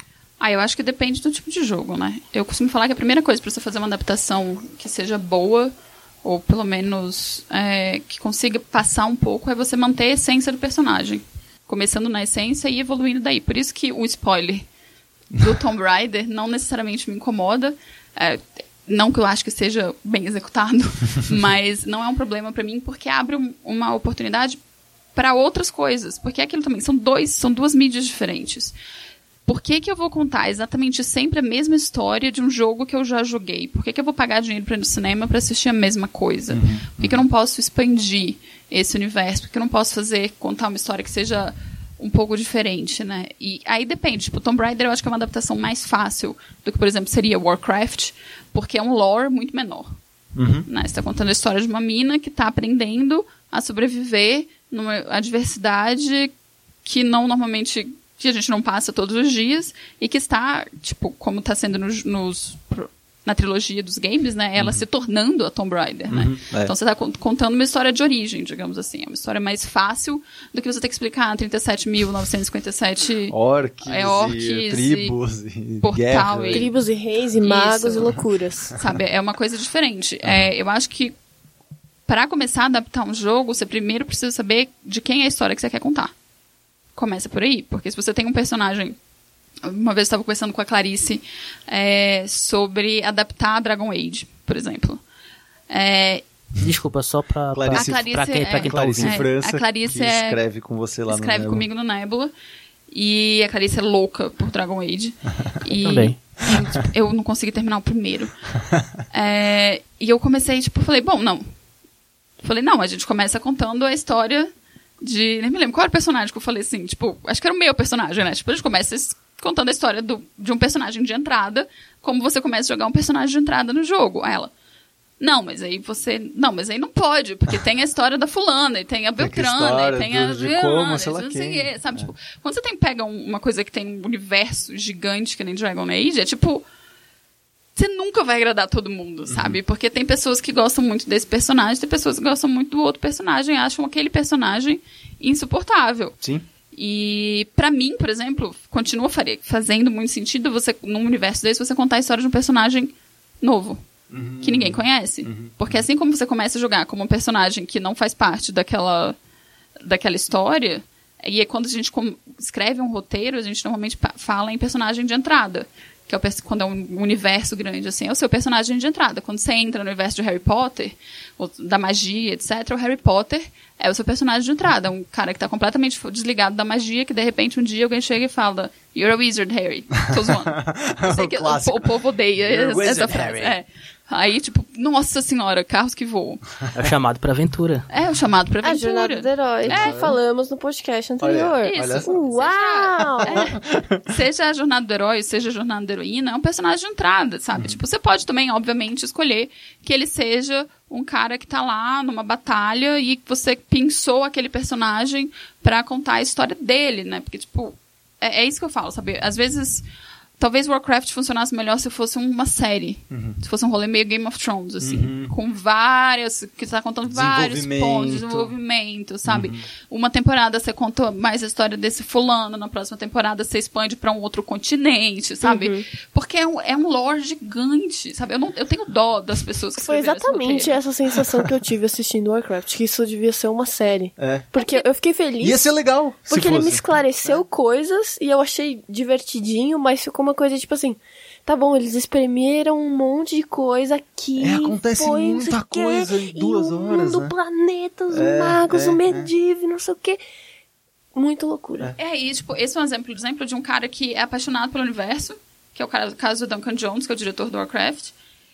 Ah, eu acho que depende do tipo de jogo, né? Eu costumo falar que a primeira coisa pra você fazer uma adaptação que seja boa, ou pelo menos é, que consiga passar um pouco, é você manter a essência do personagem. Começando na essência e evoluindo daí. Por isso que o spoiler do Tomb Raider não necessariamente me incomoda. É, não que eu acho que seja bem executado, mas não é um problema pra mim, porque abre um, uma oportunidade para outras coisas. Porque é aquilo também, são, dois, são duas mídias diferentes. Por que que eu vou contar exatamente sempre a mesma história de um jogo que eu já joguei? Por que que eu vou pagar dinheiro pra ir no cinema pra assistir a mesma coisa? Uhum, Por que que eu não posso expandir esse universo? Por que eu não posso fazer, contar uma história que seja um pouco diferente, né? E aí depende. Tipo, Tomb Raider eu acho que é uma adaptação mais fácil do que, por exemplo, seria Warcraft, porque é um lore muito menor. Uhum. Né? Você tá contando a história de uma mina que tá aprendendo a sobreviver numa adversidade que não normalmente... que a gente não passa todos os dias, e que está, tipo, como está sendo nos, nos, na trilogia dos games, né, ela uhum. se tornando a Tomb Raider, né? Uhum, é. Então você está contando uma história de origem, digamos assim, é uma história mais fácil do que você ter que explicar trinta e sete mil novecentos e cinquenta e sete orcs, é, orcs e tribos, e portal, guerra, e... tribos e reis, e magos Isso. e loucuras. Sabe, é uma coisa diferente. Uhum. É, eu acho que para começar a adaptar um jogo, você primeiro precisa saber de quem é a história que você quer contar. Começa por aí, porque se você tem um personagem... Uma vez eu estava conversando com a Clarice é, sobre adaptar Dragon Age, por exemplo. É, Desculpa, só pra, Clarice, pra, pra quem, é, pra quem tá Clarice ouvindo. França, a Clarice que é, escreve com você lá escreve no Escreve comigo no Nebula. E a Clarice é louca por Dragon Age. E Também. Eu, eu não consegui terminar o primeiro. É, e eu comecei, tipo, falei, bom, não. Falei, não, a gente começa contando a história... de... Nem me lembro qual era o personagem que eu falei assim, tipo, acho que era o meu personagem, né? Tipo, a gente começa contando a história do, de um personagem de entrada, como você começa a jogar um personagem de entrada no jogo. Aí ela, não, mas aí você... Não, mas aí não pode, porque tem a história da fulana, e tem a Beltrana, e tem a... De como, sei lá quem. Sabe, é. Tipo, quando você tem, pega um, uma coisa que tem um universo gigante, que nem Dragon Age, é tipo... Você nunca vai agradar todo mundo, sabe? Uhum. Porque tem pessoas que gostam muito desse personagem, tem pessoas que gostam muito do outro personagem, acham aquele personagem insuportável. Sim. E pra mim, por exemplo, continua fazendo muito sentido você, num universo desse, você contar a história de um personagem novo, uhum. que ninguém conhece. Uhum. Porque assim como você começa a jogar como um personagem que não faz parte daquela, daquela história, e é quando a gente escreve um roteiro, a gente normalmente fala em personagem de entrada. Que é o, quando é um universo grande, assim, é o seu personagem de entrada. Quando você entra no universo de Harry Potter, ou da magia, etcétera, o Harry Potter é o seu personagem de entrada. Um cara que tá completamente desligado da magia, que de repente um dia alguém chega e fala, You're a wizard, Harry. Tô zoando. Eu sei que o, o povo odeia You're essa wizard, frase. Harry. É. Aí, tipo, nossa senhora, carros que voam. É o chamado pra aventura. É o chamado pra aventura. A jornada do herói, é. que falamos no podcast anterior. Olha, Isso. olha Uau! É. Seja a jornada do herói, seja a jornada da heroína, é um personagem de entrada, sabe? Uhum. Tipo, você pode também, obviamente, escolher que ele seja um cara que tá lá numa batalha e você pensou aquele personagem pra contar a história dele, né? Porque, tipo, é, é isso que eu falo, sabe? Às vezes... Talvez Warcraft funcionasse melhor se fosse uma série. Uhum. Se fosse um rolê meio Game of Thrones, assim. Uhum. Com várias... Que você tá contando vários pontos de desenvolvimento, sabe? Uhum. Uma temporada você conta mais a história desse fulano, na próxima temporada você expande pra um outro continente, sabe? Uhum. Porque é um, é um lore gigante, sabe? Eu, não, eu tenho dó das pessoas que Foi exatamente essa sensação que eu tive assistindo Warcraft, que isso devia ser uma série. É. Porque eu fiquei feliz. Ia ser legal. Porque ele me esclareceu é. coisas e eu achei divertidinho, mas ficou uma coisa tipo assim, tá bom, eles espremeram um monte de coisa aqui. É, acontece foi, muita coisa em duas e horas, mundo, né? planetas, é, magos, é, o Medivh, é. não sei o quê. Muito loucura. É, e tipo, esse é um exemplo, exemplo de um cara que é apaixonado pelo universo, que é o cara, caso do Duncan Jones, que é o diretor do Warcraft,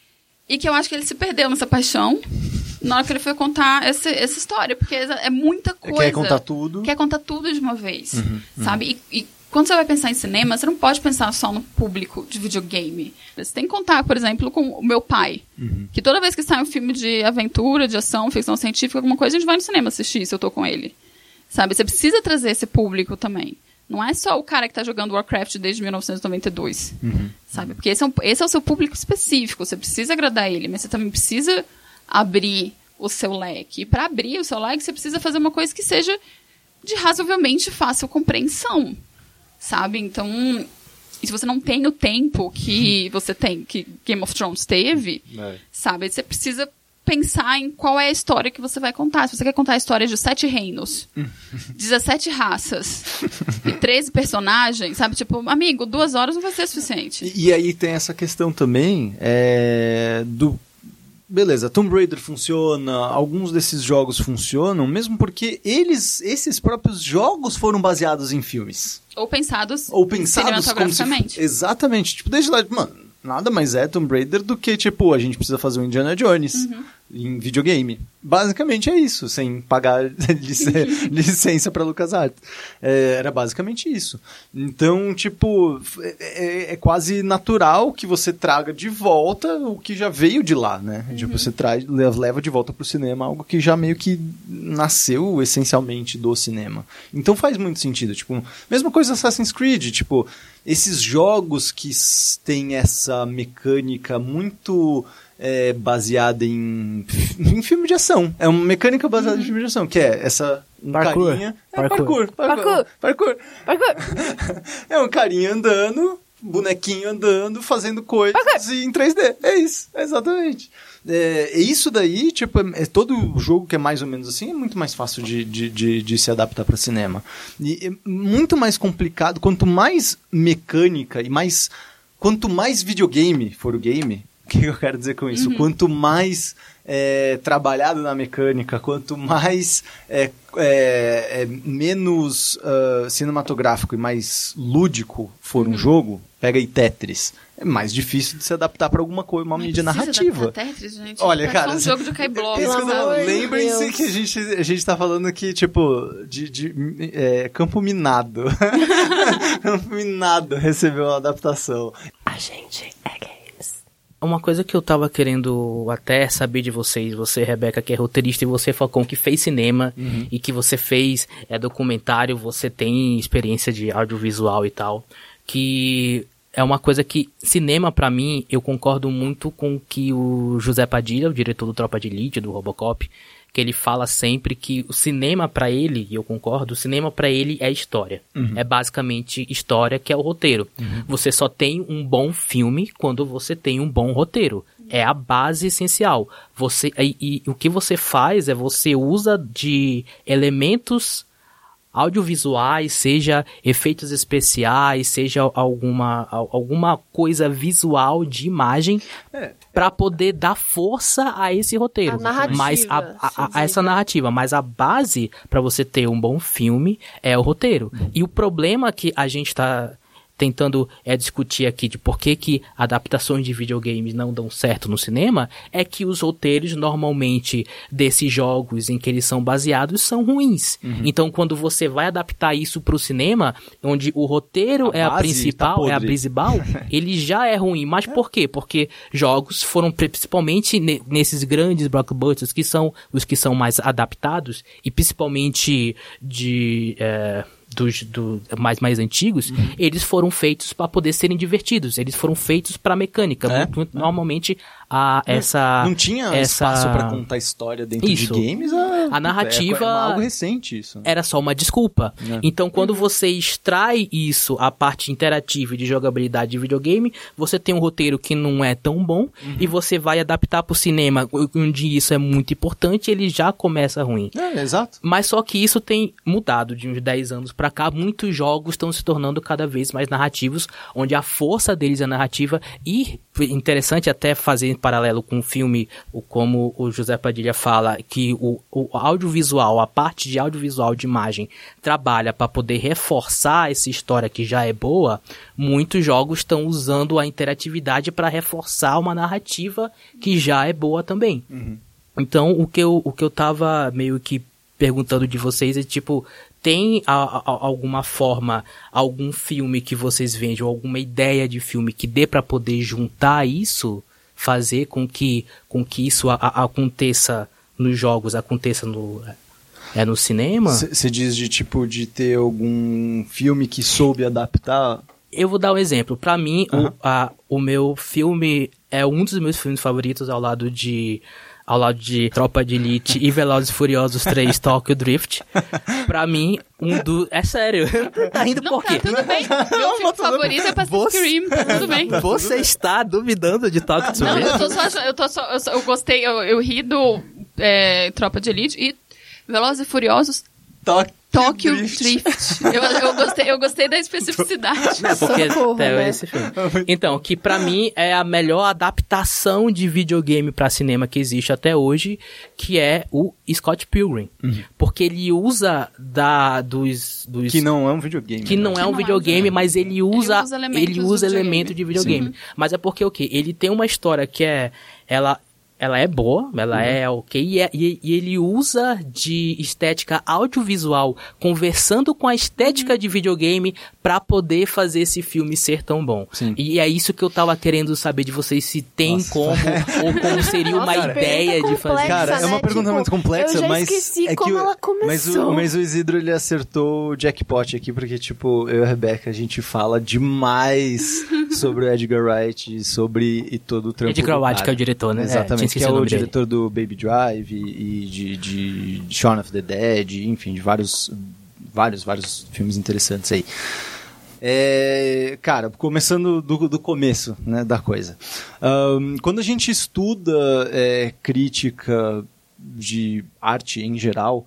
e que eu acho que ele se perdeu nessa paixão na hora que ele foi contar essa, essa história, porque é muita coisa. Quer contar tudo. Quer contar tudo de uma vez, uhum, sabe? Uhum. E, e quando você vai pensar em cinema, você não pode pensar só no público de videogame. Você tem que contar, por exemplo, com o meu pai. Uhum. Que toda vez que sai um filme de aventura, de ação, ficção científica, alguma coisa, a gente vai no cinema assistir se eu tô com ele. Sabe? Você precisa trazer esse público também. Não é só o cara que tá jogando Warcraft desde mil novecentos e noventa e dois. Uhum. Sabe? Porque esse é, um, esse é o seu público específico. Você precisa agradar ele, mas você também precisa abrir o seu leque. E para abrir o seu leque, você precisa fazer uma coisa que seja de razoavelmente fácil compreensão. Sabe? Então, E se você não tem o tempo que você tem, que Game of Thrones teve, É. sabe? Você precisa pensar em qual é a história que você vai contar. Se você quer contar a história de sete reinos, dezessete raças e treze personagens, sabe? Tipo, amigo, duas horas não vai ser suficiente. E, e aí tem essa questão também é, do... Beleza, Tomb Raider funciona, alguns desses jogos funcionam, mesmo porque eles, esses próprios jogos foram baseados em filmes. Ou pensados, Ou pensados como se... cinematograficamente. Exatamente. Tipo, desde lá, mano, nada mais é Tomb Raider do que, tipo, a gente precisa fazer um Indiana Jones Uhum. em videogame. Basicamente é isso, sem pagar lic- licença pra LucasArts. É, era basicamente isso. Então, tipo, é, é quase natural que você traga de volta o que já veio de lá, né? Uhum. Tipo, você traz, leva de volta pro cinema algo que já meio que nasceu essencialmente do cinema. Então faz muito sentido. Tipo, mesma coisa Assassin's Creed, tipo, esses jogos que s- têm essa mecânica muito é, baseada em, em filme de ação. É uma mecânica baseada Uhum. em filme de ação, que é essa um Parkour. carinha... É, Parkour. parkour. Parkour. Parkour. Parkour. É um carinha andando, bonequinho andando, fazendo coisas e em três D. É isso, exatamente. É, e isso daí, tipo, é, é todo jogo que é mais ou menos assim, é muito mais fácil de, de, de, de se adaptar para cinema. E é muito mais complicado, quanto mais mecânica e mais... Quanto mais videogame for o game, o que eu quero dizer com isso? Uhum. Quanto mais é, trabalhado na mecânica, quanto mais é, é, é, menos uh, cinematográfico e mais lúdico for um jogo, pega aí Tetris, é mais difícil de se adaptar para alguma coisa, uma Não mídia precisa narrativa. adaptar Tetris, gente. Olha, É cara, só um jogo de cair bloco. É isso que eu tô Pelo falando. amor de Lembrem-se Deus. que a gente, a gente tá falando aqui, tipo, de, de é, Campo Minado. Campo Minado recebeu uma adaptação. A gente é games. Uma coisa que eu tava querendo até saber de vocês, você, Rebeca, que é roteirista, e você, Falcão, que fez cinema, Uhum. e que você fez é, documentário, você tem experiência de audiovisual e tal, que é uma coisa que, cinema pra mim, eu concordo muito com o que o José Padilha, o diretor do Tropa de Elite, do Robocop, que ele fala sempre que o cinema pra ele, e eu concordo, o cinema pra ele é história. É basicamente história que é o roteiro. Você só tem um bom filme quando você tem um bom roteiro. É a base essencial. Você, e, e o que você faz é você usa de elementos audiovisuais, seja efeitos especiais, seja alguma, alguma coisa visual de imagem É. para poder dar força a esse roteiro. A narrativa, Mas a, a- a- sim, sim. essa narrativa, mas a base para você ter um bom filme é o roteiro. E o problema que a gente tá tentando é discutir aqui de por que que adaptações de videogames não dão certo no cinema, é que os roteiros normalmente desses jogos em que eles são baseados são ruins. Então quando você vai adaptar isso pro cinema, onde o roteiro A é a base principal, tá é a podre. principal, ele já é ruim. Mas por quê? Porque jogos foram principalmente ne- nesses grandes blockbusters que são os que são mais adaptados e principalmente de é, dos do, mais mais antigos, eles foram feitos para poder serem divertidos. Eles foram feitos para mecânica. É? Muito- muito- normalmente a essa Não tinha essa espaço pra contar história dentro Isso. de games? A, A narrativa- É, é algo recente isso. né? era só uma desculpa. É. Então, quando você extrai isso, a parte interativa e de jogabilidade de videogame, você tem um roteiro que não é tão bom e você vai adaptar pro cinema, onde isso é muito importante, ele já começa ruim. É, exato. Mas só que isso tem mudado de uns dez anos pra cá. Muitos jogos estão se tornando cada vez mais narrativos, onde a força deles é narrativa. E interessante até fazer em paralelo com o filme, o- como o José Padilha fala, que o, o audiovisual, a parte de audiovisual de imagem, trabalha para poder reforçar essa história que já é boa. Muitos jogos estão usando a interatividade para reforçar uma narrativa que já é boa também. Então, o que eu, o que eu tava meio que perguntando de vocês é, tipo, tem a, a- alguma forma, algum filme que vocês vendem, ou alguma ideia de filme que dê pra poder juntar isso, fazer com que, com que isso a- a- aconteça nos jogos, aconteça no, é, no cinema? Você diz de tipo de ter algum filme que soube adaptar. Eu vou dar um exemplo. Pra mim, Aham. o, a- o meu filme é um dos meus filmes favoritos ao lado de ao lado de Tropa de Elite e Velozes e Furiosos três Tokyo Drift, pra mim, um do... É sério, tá rindo Não, por quê? tá tudo bem. Meu filme favorito é Pacific Você- Rim, tá tudo bem. Você está duvidando de Tokyo Não, Drift? eu tô só achando- eu tô só, eu, só- eu gostei, eu, eu ri do é, Tropa de Elite e Velozes e Furiosos Tokyo Drift. Eu, eu, gostei, eu gostei da especificidade. É porque Socorro, é né? esse filme. Então, que pra mim é a melhor adaptação de videogame pra cinema que existe até hoje, que é o Scott Pilgrim. Porque ele usa da dos, dos Que não é um videogame. que né? não é um não é um videogame, videogame. mas ele usa usa elementos ele do usa videogame. elementos de videogame. Mas é porque o quê? Ele tem uma história que é ela ela é boa, ela é ok, e, é- e- e ele usa de estética audiovisual, conversando com a estética de videogame pra poder fazer esse filme ser tão bom. Sim. E é isso que eu tava querendo saber de vocês, se tem Nossa. como, ou como seria uma Nossa, ideia pergunta de fazer. complexa, Cara, é uma né? pergunta Tipo, muito complexa, eu já mas... esqueci é como que o- ela Mas o, começou. mas o Isidro, ele acertou o jackpot aqui, porque, tipo, eu e a Rebeca, a gente fala demais sobre o Edgar Wright e sobre e todo o trampo Edgar do Wright, cara. que é o diretor, né? É, tinha Exatamente, que esquecido é o o nome dele. diretor do Baby Drive e, e de, de Shaun of the Dead, enfim, de vários, vários, vários filmes interessantes aí. É, cara, começando do, do começo, né, da coisa. Ahn, quando a gente estuda é, crítica de arte em geral,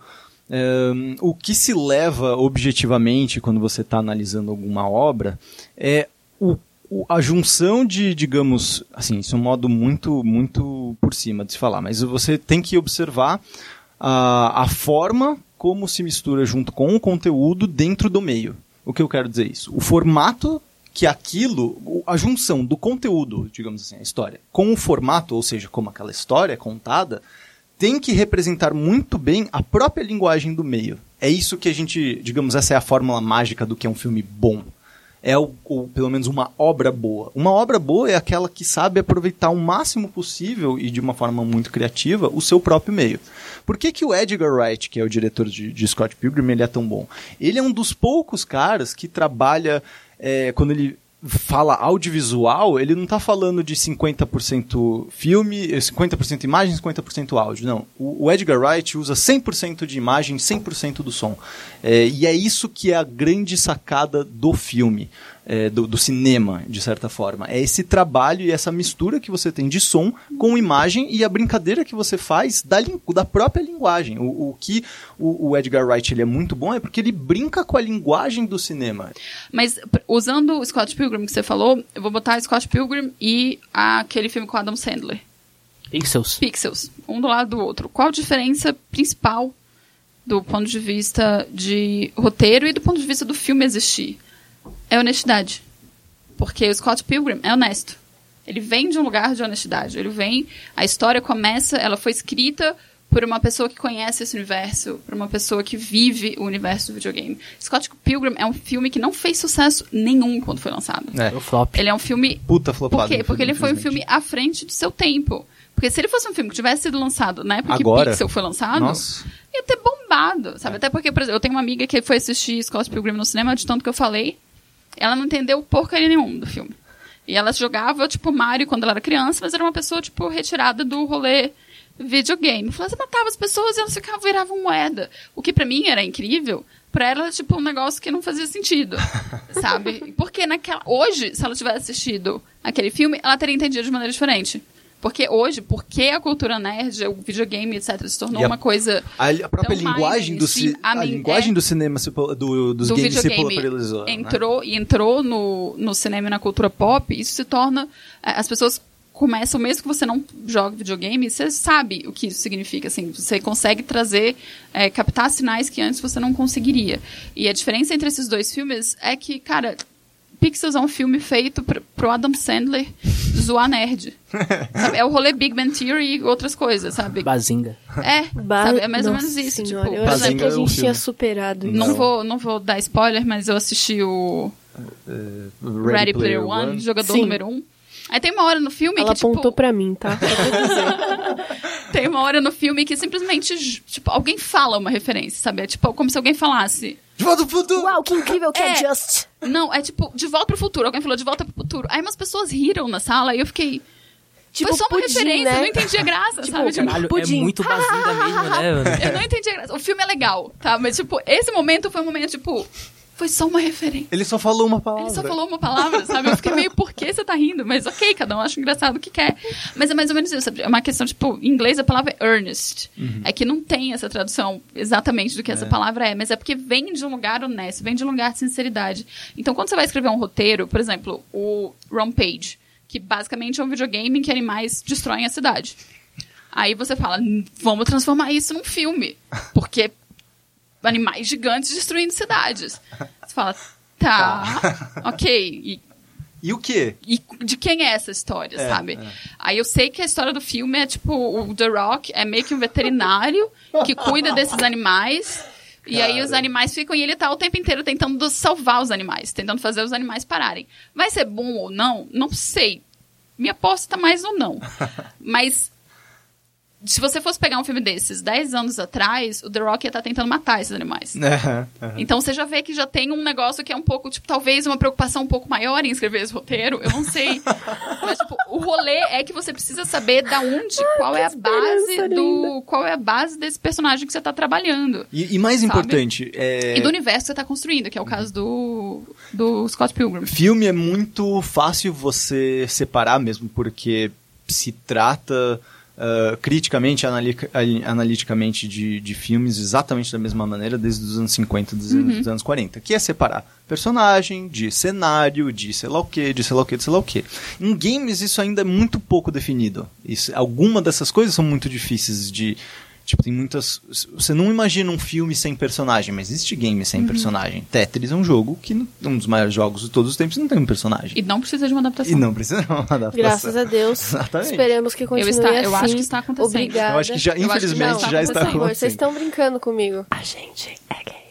ahn, o que se leva objetivamente quando você está analisando alguma obra é o, o- a junção de, digamos, assim, isso é um modo muito, muito por cima de se falar, mas você tem que observar a, a forma como se mistura junto com o conteúdo dentro do meio. O que eu quero dizer é isso? O formato que aquilo, o- a junção do conteúdo, digamos assim, a história, com o formato, ou seja, como aquela história é contada, tem que representar muito bem a própria linguagem do meio. É isso que a gente, digamos, essa é a fórmula mágica do que é um filme bom. É, o, ou pelo menos, uma obra boa. Uma obra boa é aquela que sabe aproveitar o máximo possível e de uma forma muito criativa o seu próprio meio. Por que, que o Edgar Wright, que é o diretor de, de Scott Pilgrim, ele é tão bom? Ele é um dos poucos caras que trabalha, é, quando ele fala audiovisual, ele não está falando de cinquenta por cento filme, cinquenta por cento imagem, cinquenta por cento áudio. Não. O, o Edgar Wright usa cem por cento de imagem, cem por cento do som. É, e é isso que é a grande sacada do filme, é, do, do cinema, de certa forma. É esse trabalho e essa mistura que você tem de som com imagem e a brincadeira que você faz da, lin- da própria linguagem. O, o que o, o Edgar Wright ele é muito bom é porque ele brinca com a linguagem do cinema. Mas p- usando o Scott Pilgrim que você falou, eu vou botar Scott Pilgrim e aquele filme com Adam Sandler, Pixels. Pixels, um do lado do outro. Qual a diferença principal do ponto de vista de roteiro e do ponto de vista do filme existir? É honestidade. Porque o Scott Pilgrim é honesto. Ele vem de um lugar de honestidade. Ele vem, a história começa, ela foi escrita por uma pessoa que conhece esse universo, por uma pessoa que vive o universo do videogame. Scott Pilgrim é um filme que não fez sucesso nenhum quando foi lançado. É. O flop. Ele é um filme... Puta flopado. Por quê? Porque ele foi um infelizmente. filme à frente do seu tempo. Porque se ele fosse um filme que tivesse sido lançado na época Agora? que Pixel foi lançado, Nossa. ia ter bombado, sabe? Até porque, por exemplo, eu tenho uma amiga que foi assistir Scott Pilgrim no cinema, de tanto que eu falei, ela não entendeu porcaria nenhuma do filme. E ela jogava, tipo, Mario quando ela era criança, mas era uma pessoa, tipo, retirada do rolê videogame. Falava, você matava as pessoas e elas ficavam, viravam moeda. O que pra mim era incrível, pra ela, tipo, um negócio que não fazia sentido, sabe? Porque naquela... Hoje, se ela tivesse assistido aquele filme, ela teria entendido de maneira diferente. Porque hoje, porque a cultura nerd, o videogame, etcétera, se tornou E a- uma coisa... A, a própria tão mais linguagem, do, ci- mainstream, a a min- linguagem é. do cinema, se po- do, dos do games se videogame popularizou. né? entrou e entrou no, no cinema e na cultura pop, isso se torna... eh, As pessoas começam, mesmo que você não jogue videogame, você sabe o que isso significa, assim, você consegue trazer, eh, captar sinais que antes você não conseguiria. E a diferença entre esses dois filmes é que, cara, Pixels é um filme feito pro, pro Adam Sandler zoar nerd. Sabe? É o rolê Big Bang Theory e outras coisas, sabe? Bazinga. É, Ba- sabe? É mais ou Nossa menos isso. Senhora, Tipo, eu por achei Bazinga que a é o gente filme. tinha superado isso. Não, Não. vou, não vou dar spoiler, mas eu assisti o Ready, Player One, jogador Sim. número um. Aí tem uma hora no filme Ela que, tipo, apontou pra mim, tá? Só pra dizer. tem uma hora no filme que simplesmente, tipo, alguém fala uma referência, sabe? É tipo, como se alguém falasse. De volta pro futuro! Uau, que incrível que é, É. Just! Não, é tipo, de volta pro futuro. Alguém falou de volta pro futuro. Aí umas pessoas riram na sala e eu fiquei... Tipo, Foi só uma pudim, referência, né? eu não entendi a graça, Tipo, sabe? Tipo, Caralho, pudim. é muito bazinga mesmo, né? eu não entendi a graça. O filme é legal, tá? Mas, tipo, esse momento foi um momento, tipo... Foi só uma referência. Ele só falou uma palavra. Ele só falou uma palavra, sabe? Eu fiquei meio, por que você tá rindo? Mas ok, cada um acha engraçado o que quer. Mas é mais ou menos isso, sabe? É uma questão, tipo, em inglês a palavra é earnest. Uhum. É que não tem essa tradução exatamente do que é. essa palavra é, mas é porque vem de um lugar honesto, vem de um lugar de sinceridade. Então, quando você vai escrever um roteiro, por exemplo, o Rampage, que basicamente é um videogame em que animais destroem a cidade. Aí você fala, vamos transformar isso num filme. Porque animais gigantes destruindo cidades. Você fala, tá, tá. ok. E, e o quê? E de quem é essa história, é, sabe? É. Aí eu sei que a história do filme é tipo, o The Rock é meio que um veterinário que cuida desses animais. E Cara. aí os animais ficam... E ele tá o tempo inteiro tentando salvar os animais. Tentando fazer os animais pararem. Vai ser bom ou não? Não sei. Minha aposta tá mais no não. Mas... Se você fosse pegar um filme desses dez anos atrás, o The Rock ia estar tentando matar esses animais. Uhum, uhum. Então você já vê que já tem um negócio que é um pouco, tipo, talvez uma preocupação um pouco maior em escrever esse roteiro. Eu não sei. Mas, tipo, o rolê é que você precisa saber da onde, Ai, qual é a base do. Qual é a base desse personagem que você tá trabalhando. E, e mais sabe? importante. É... E do universo que você tá construindo, que é o caso do, do Scott Pilgrim. Filme é muito fácil você separar mesmo, porque se trata. Uh, criticamente, analica, analiticamente de, de filmes exatamente da mesma maneira desde os anos cinquenta, dos, uhum. dos anos quarenta, que é separar personagem de cenário, de sei lá o que, de sei lá o que, de sei lá o que. Em games isso ainda é muito pouco definido. Isso, alguma dessas coisas são muito difíceis de... Tipo, tem muitas... Você não imagina um filme sem personagem, mas existe game sem uhum. personagem. Tetris é um jogo que, um dos maiores jogos de todos os tempos, não tem um personagem. E não precisa de uma adaptação. E não precisa de uma adaptação. Graças a Deus. Exatamente. Esperamos que continue eu está, assim. Eu acho que está acontecendo. Obrigada. Eu acho que já, infelizmente, que já está acontecendo. Vocês estão brincando comigo. A gente é games.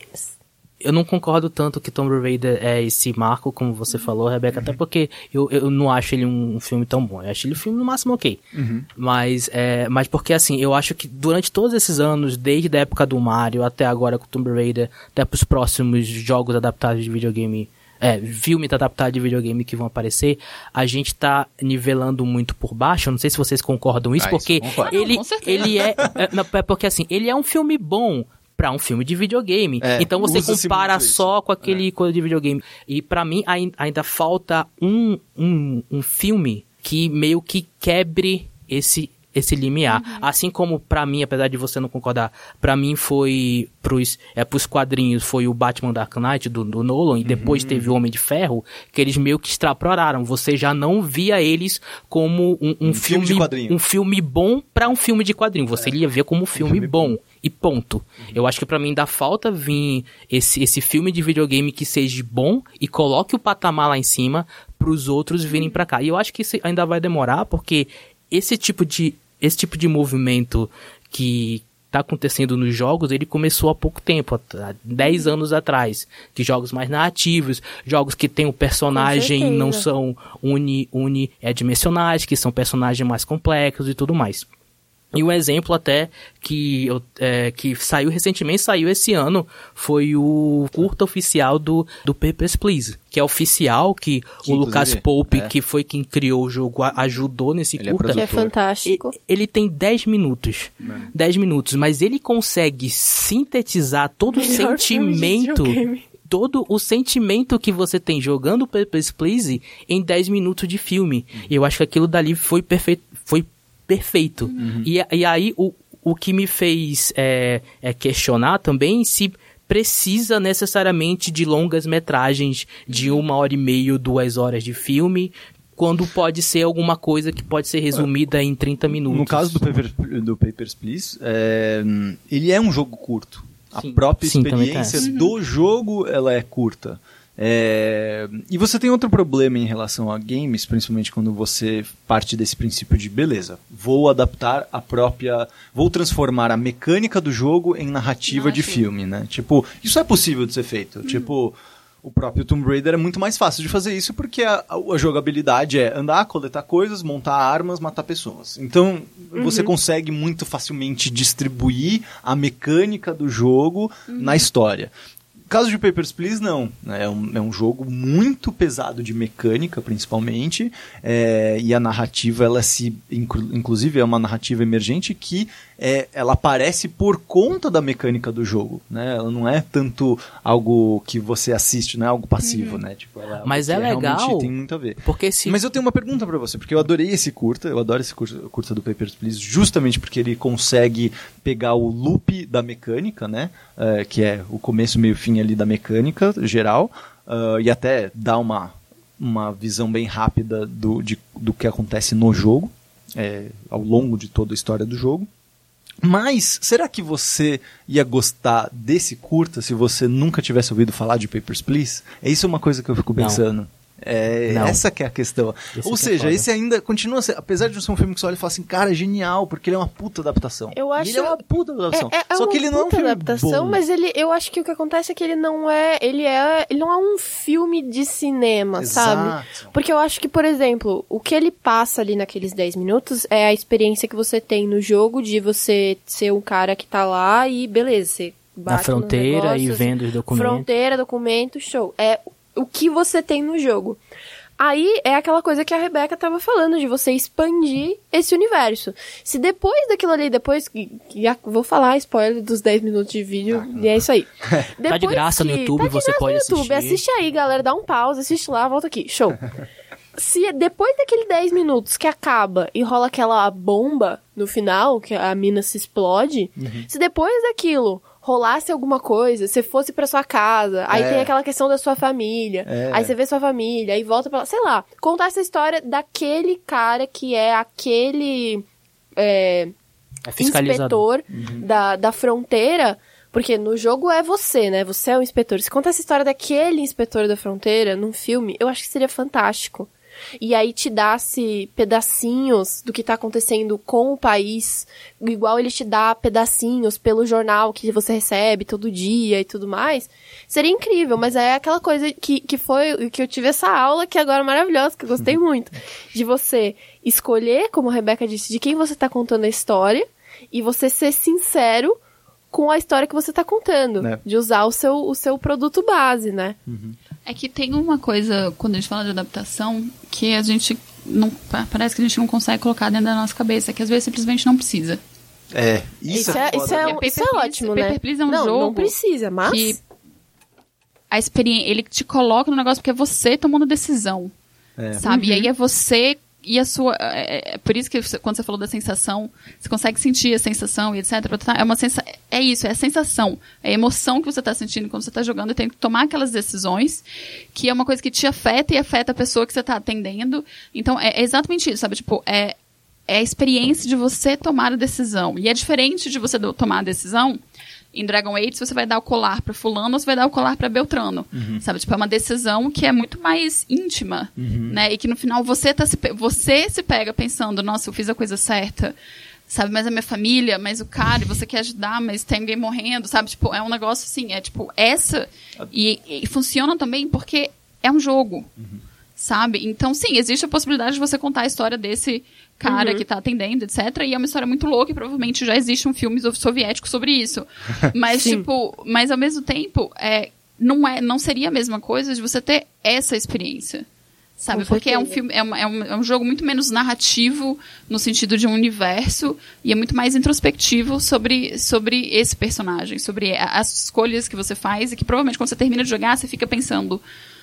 Eu não concordo tanto que Tomb Raider é esse marco, como você falou, Rebeca, uhum. até porque eu, eu não acho ele um filme tão bom. Eu acho ele um filme, no máximo, ok. Uhum. Mas, é, mas porque, assim, eu acho que durante todos esses anos, desde a época do Mario até agora com Tomb Raider, até pros próximos jogos adaptados de videogame, é, filmes adaptados de videogame que vão aparecer, a gente tá nivelando muito por baixo. Eu não sei se vocês concordam isso, ah, porque isso ele, não, ele é, é... Não, é porque, assim, ele é um filme bom pra um filme de videogame. É, então você compara só com aquele é. coisa de videogame. E pra mim ainda falta um, um, um filme que meio que quebre esse, esse limiar. Uhum. Assim como pra mim, apesar de você não concordar, pra mim foi pros, é, pros quadrinhos, foi o Batman Dark Knight do, do Nolan, e depois uhum. teve o Homem de Ferro, que eles meio que extrapolaram. Você já não via eles como um, um, um filme, filme um filme bom pra um filme de quadrinho. Você é. ia ver como um filme, um filme bom. E ponto. Uhum. Eu acho que pra mim ainda falta vir esse, esse filme de videogame que seja bom e coloque o patamar lá em cima pros outros virem pra cá. E eu acho que isso ainda vai demorar, porque esse tipo de, esse tipo de movimento que tá acontecendo nos jogos, ele começou há pouco tempo, há dez anos atrás. Que jogos mais narrativos, jogos que tem o personagem não são uni, unidimensionais, que são personagens mais complexos e tudo mais. E um exemplo até que, eu, é, que saiu recentemente, saiu esse ano, foi o curta oficial do, do Papers, Please, que é oficial, que, que o Lucas Pope, é. que foi quem criou o jogo, ajudou nesse ele curta. É, que é fantástico. Ele, ele tem dez minutos, dez minutos, mas ele consegue sintetizar todo o sentimento... todo o sentimento que você tem jogando Papers, Please em dez minutos de filme. Uhum. E eu acho que aquilo dali foi perfeito, foi perfeito. Uhum. E, e aí, o, o que me fez é, é questionar também se precisa necessariamente de longas metragens de uma hora e meia, duas horas de filme, quando pode ser alguma coisa que pode ser resumida em trinta minutos. No caso do, Paper, do Papers, Please, é, ele é um jogo curto. A sim, própria sim, experiência do jogo, ela é curta. É... E você tem outro problema em relação a games, principalmente quando você parte desse princípio de beleza, vou adaptar a própria, vou transformar a mecânica do jogo em narrativa ah, de sim. filme, né? Tipo, isso é possível de ser feito. Hum. Tipo, o próprio Tomb Raider é muito mais fácil de fazer isso porque a, a jogabilidade é andar, coletar coisas, montar armas, matar pessoas. Então, uhum. você consegue muito facilmente distribuir a mecânica do jogo uhum. na história. caso de Papers, Please, não. É um, é um jogo muito pesado de mecânica, principalmente, é, e a narrativa, ela se, inclusive, é uma narrativa emergente que é, ela aparece por conta da mecânica do jogo, né? Ela não é tanto algo que você assiste, não é algo passivo, uhum. né? Tipo, ela é Mas é legal, tem muito a ver. Porque se... Mas eu tenho uma pergunta pra você, porque eu adorei esse curta, eu adoro esse curta, curta do Papers, Please, justamente porque ele consegue pegar o loop da mecânica, né? É, que é o começo, meio, fim ali da mecânica geral, uh, e até dar uma, uma visão bem rápida do, de, do que acontece no jogo, é, ao longo de toda a história do jogo. Mas, será que você ia gostar desse curta se você nunca tivesse ouvido falar de Papers, Please? É isso uma coisa que eu fico pensando. Não. É, não. Essa que é a questão. Esse Ou seja, é esse ainda continua a ser, apesar de ser um filme que você olha e fala assim, cara, é genial, porque ele é uma puta adaptação. Eu acho... E ele é uma puta adaptação. É, é Só que ele não é um filme adaptação, bom. Mas ele, eu acho que o que acontece é que ele não é, ele é, ele não é um filme de cinema, Exato. sabe? Porque eu acho que, por exemplo, o que ele passa ali naqueles dez minutos é a experiência que você tem no jogo de você ser um cara que tá lá e beleza, você bate na fronteira negócios, e vendo os documentos. Fronteira, documento, show. É o que você tem no jogo. Aí é aquela coisa que a Rebeca tava falando, de você expandir esse universo. Se depois daquilo ali, depois que... Já vou falar spoiler dos dez minutos de vídeo, ah, e é isso aí. Depois tá de graça que, no YouTube, tá de você graça pode no YouTube. assistir. Assiste aí, galera, dá um pause, assiste lá, volta aqui, show. Se depois daquele dez minutos que acaba e rola aquela bomba no final, que a mina se explode, uhum. se depois daquilo... rolasse alguma coisa, você fosse pra sua casa, aí é. tem aquela questão da sua família, é. aí você vê sua família, aí volta pra... Sei lá, contar essa história daquele cara que é aquele é, é inspetor uhum. da, da fronteira, porque no jogo é você, né? Você é o inspetor. Se contar essa história daquele inspetor da fronteira num filme, eu acho que seria fantástico. E aí te dá-se pedacinhos do que tá acontecendo com o país, igual ele te dá pedacinhos pelo jornal que você recebe todo dia e tudo mais. Seria incrível, mas é aquela coisa que, que foi, que eu tive essa aula que agora é maravilhosa, que eu gostei muito. De você escolher, como a Rebeca disse, de quem você tá contando a história e você ser sincero com a história que você tá contando. É. De usar o seu, o seu produto base, né? Uhum. É que tem uma coisa, quando a gente fala de adaptação, que a gente não, parece que a gente não consegue colocar dentro da nossa cabeça, que às vezes simplesmente não precisa. É, isso, isso é, é, isso é, um, isso é ótimo, né? Paper Please é um não, jogo não precisa, mas... que a experiência, ele te coloca no negócio porque é você tomando decisão, é. sabe? Uhum. E aí é você... E a sua... É, é por isso que você, quando você falou da sensação, você consegue sentir a sensação e etcétera. É uma sensa, é isso, é a sensação. É a emoção que você está sentindo quando você está jogando e tem que tomar aquelas decisões, que é uma coisa que te afeta e afeta a pessoa que você está atendendo. Então, é, é exatamente isso, sabe? Tipo, é, é a experiência de você tomar a decisão. E é diferente de você do, tomar a decisão... Em Dragon Age, você vai dar o colar pra fulano ou você vai dar o colar pra Beltrano. Uhum. Sabe? Tipo, é uma decisão que é muito mais íntima, uhum. né? E que no final você, tá se, você se pega pensando, nossa, eu fiz a coisa certa, sabe? Mas a minha família, mas o cara, e você quer ajudar, mas tem alguém morrendo, sabe? Tipo, é um negócio assim, é tipo, essa... E, e funciona também porque é um jogo, uhum. sabe? Então, sim, existe a possibilidade de você contar a história desse... cara uhum. que tá atendendo, etcétera. E é uma história muito louca e provavelmente já existe um filme soviético sobre isso. Mas, tipo, mas ao mesmo tempo, é, não, é, não seria a mesma coisa de você ter essa experiência. Sabe? Porque é um filme, é, uma, é, um, é um jogo muito menos narrativo no sentido de um universo e é muito mais introspectivo sobre, sobre esse personagem, sobre as escolhas que você faz e que provavelmente quando você termina de jogar, você fica pensando,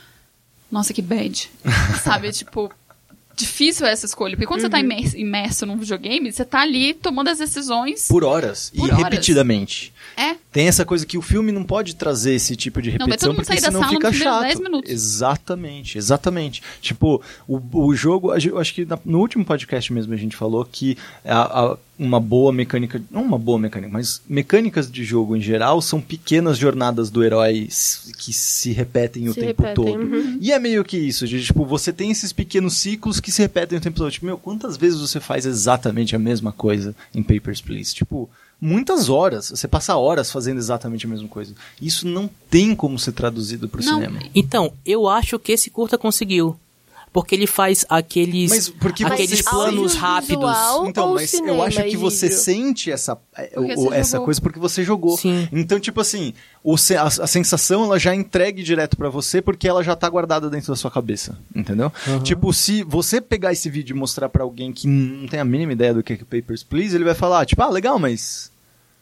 nossa, que bad. Sabe? Tipo, difícil essa escolha, porque quando uhum. você tá imerso, imerso num videogame, você tá ali tomando as decisões... Por horas, por e horas. repetidamente. É. Tem essa coisa que o filme não pode trazer esse tipo de repetição, não, porque senão fica chato. dez minutos. Exatamente, exatamente. Tipo, o, o jogo, eu acho que no último podcast mesmo a gente falou que a, a, uma boa mecânica, não uma boa mecânica, mas mecânicas de jogo em geral são pequenas jornadas do herói que se repetem se o tempo repetem, todo. Uhum. E é meio que isso, de, tipo, você tem esses pequenos ciclos que se repetem o tempo todo. Tipo, meu, quantas vezes você faz exatamente a mesma coisa em Papers, Please? Tipo... muitas horas, você passa horas fazendo exatamente a mesma coisa. Isso não tem como ser traduzido para o cinema. Então, eu acho que esse curta conseguiu. porque ele faz aqueles, Mas porque aqueles você planos sente- rápidos. audiovisual Então, ou mas eu cinema, acho que você Isidro? sente essa, Porque o- você essa jogou. coisa porque você jogou. Sim. Então, tipo assim, o se- a, a sensação ela já é entregue direto pra você porque ela já tá guardada dentro da sua cabeça, entendeu? Tipo, se você pegar esse vídeo e mostrar pra alguém que não tem a mínima ideia do que é o Papers, Please, ele vai falar, tipo, ah, legal, mas...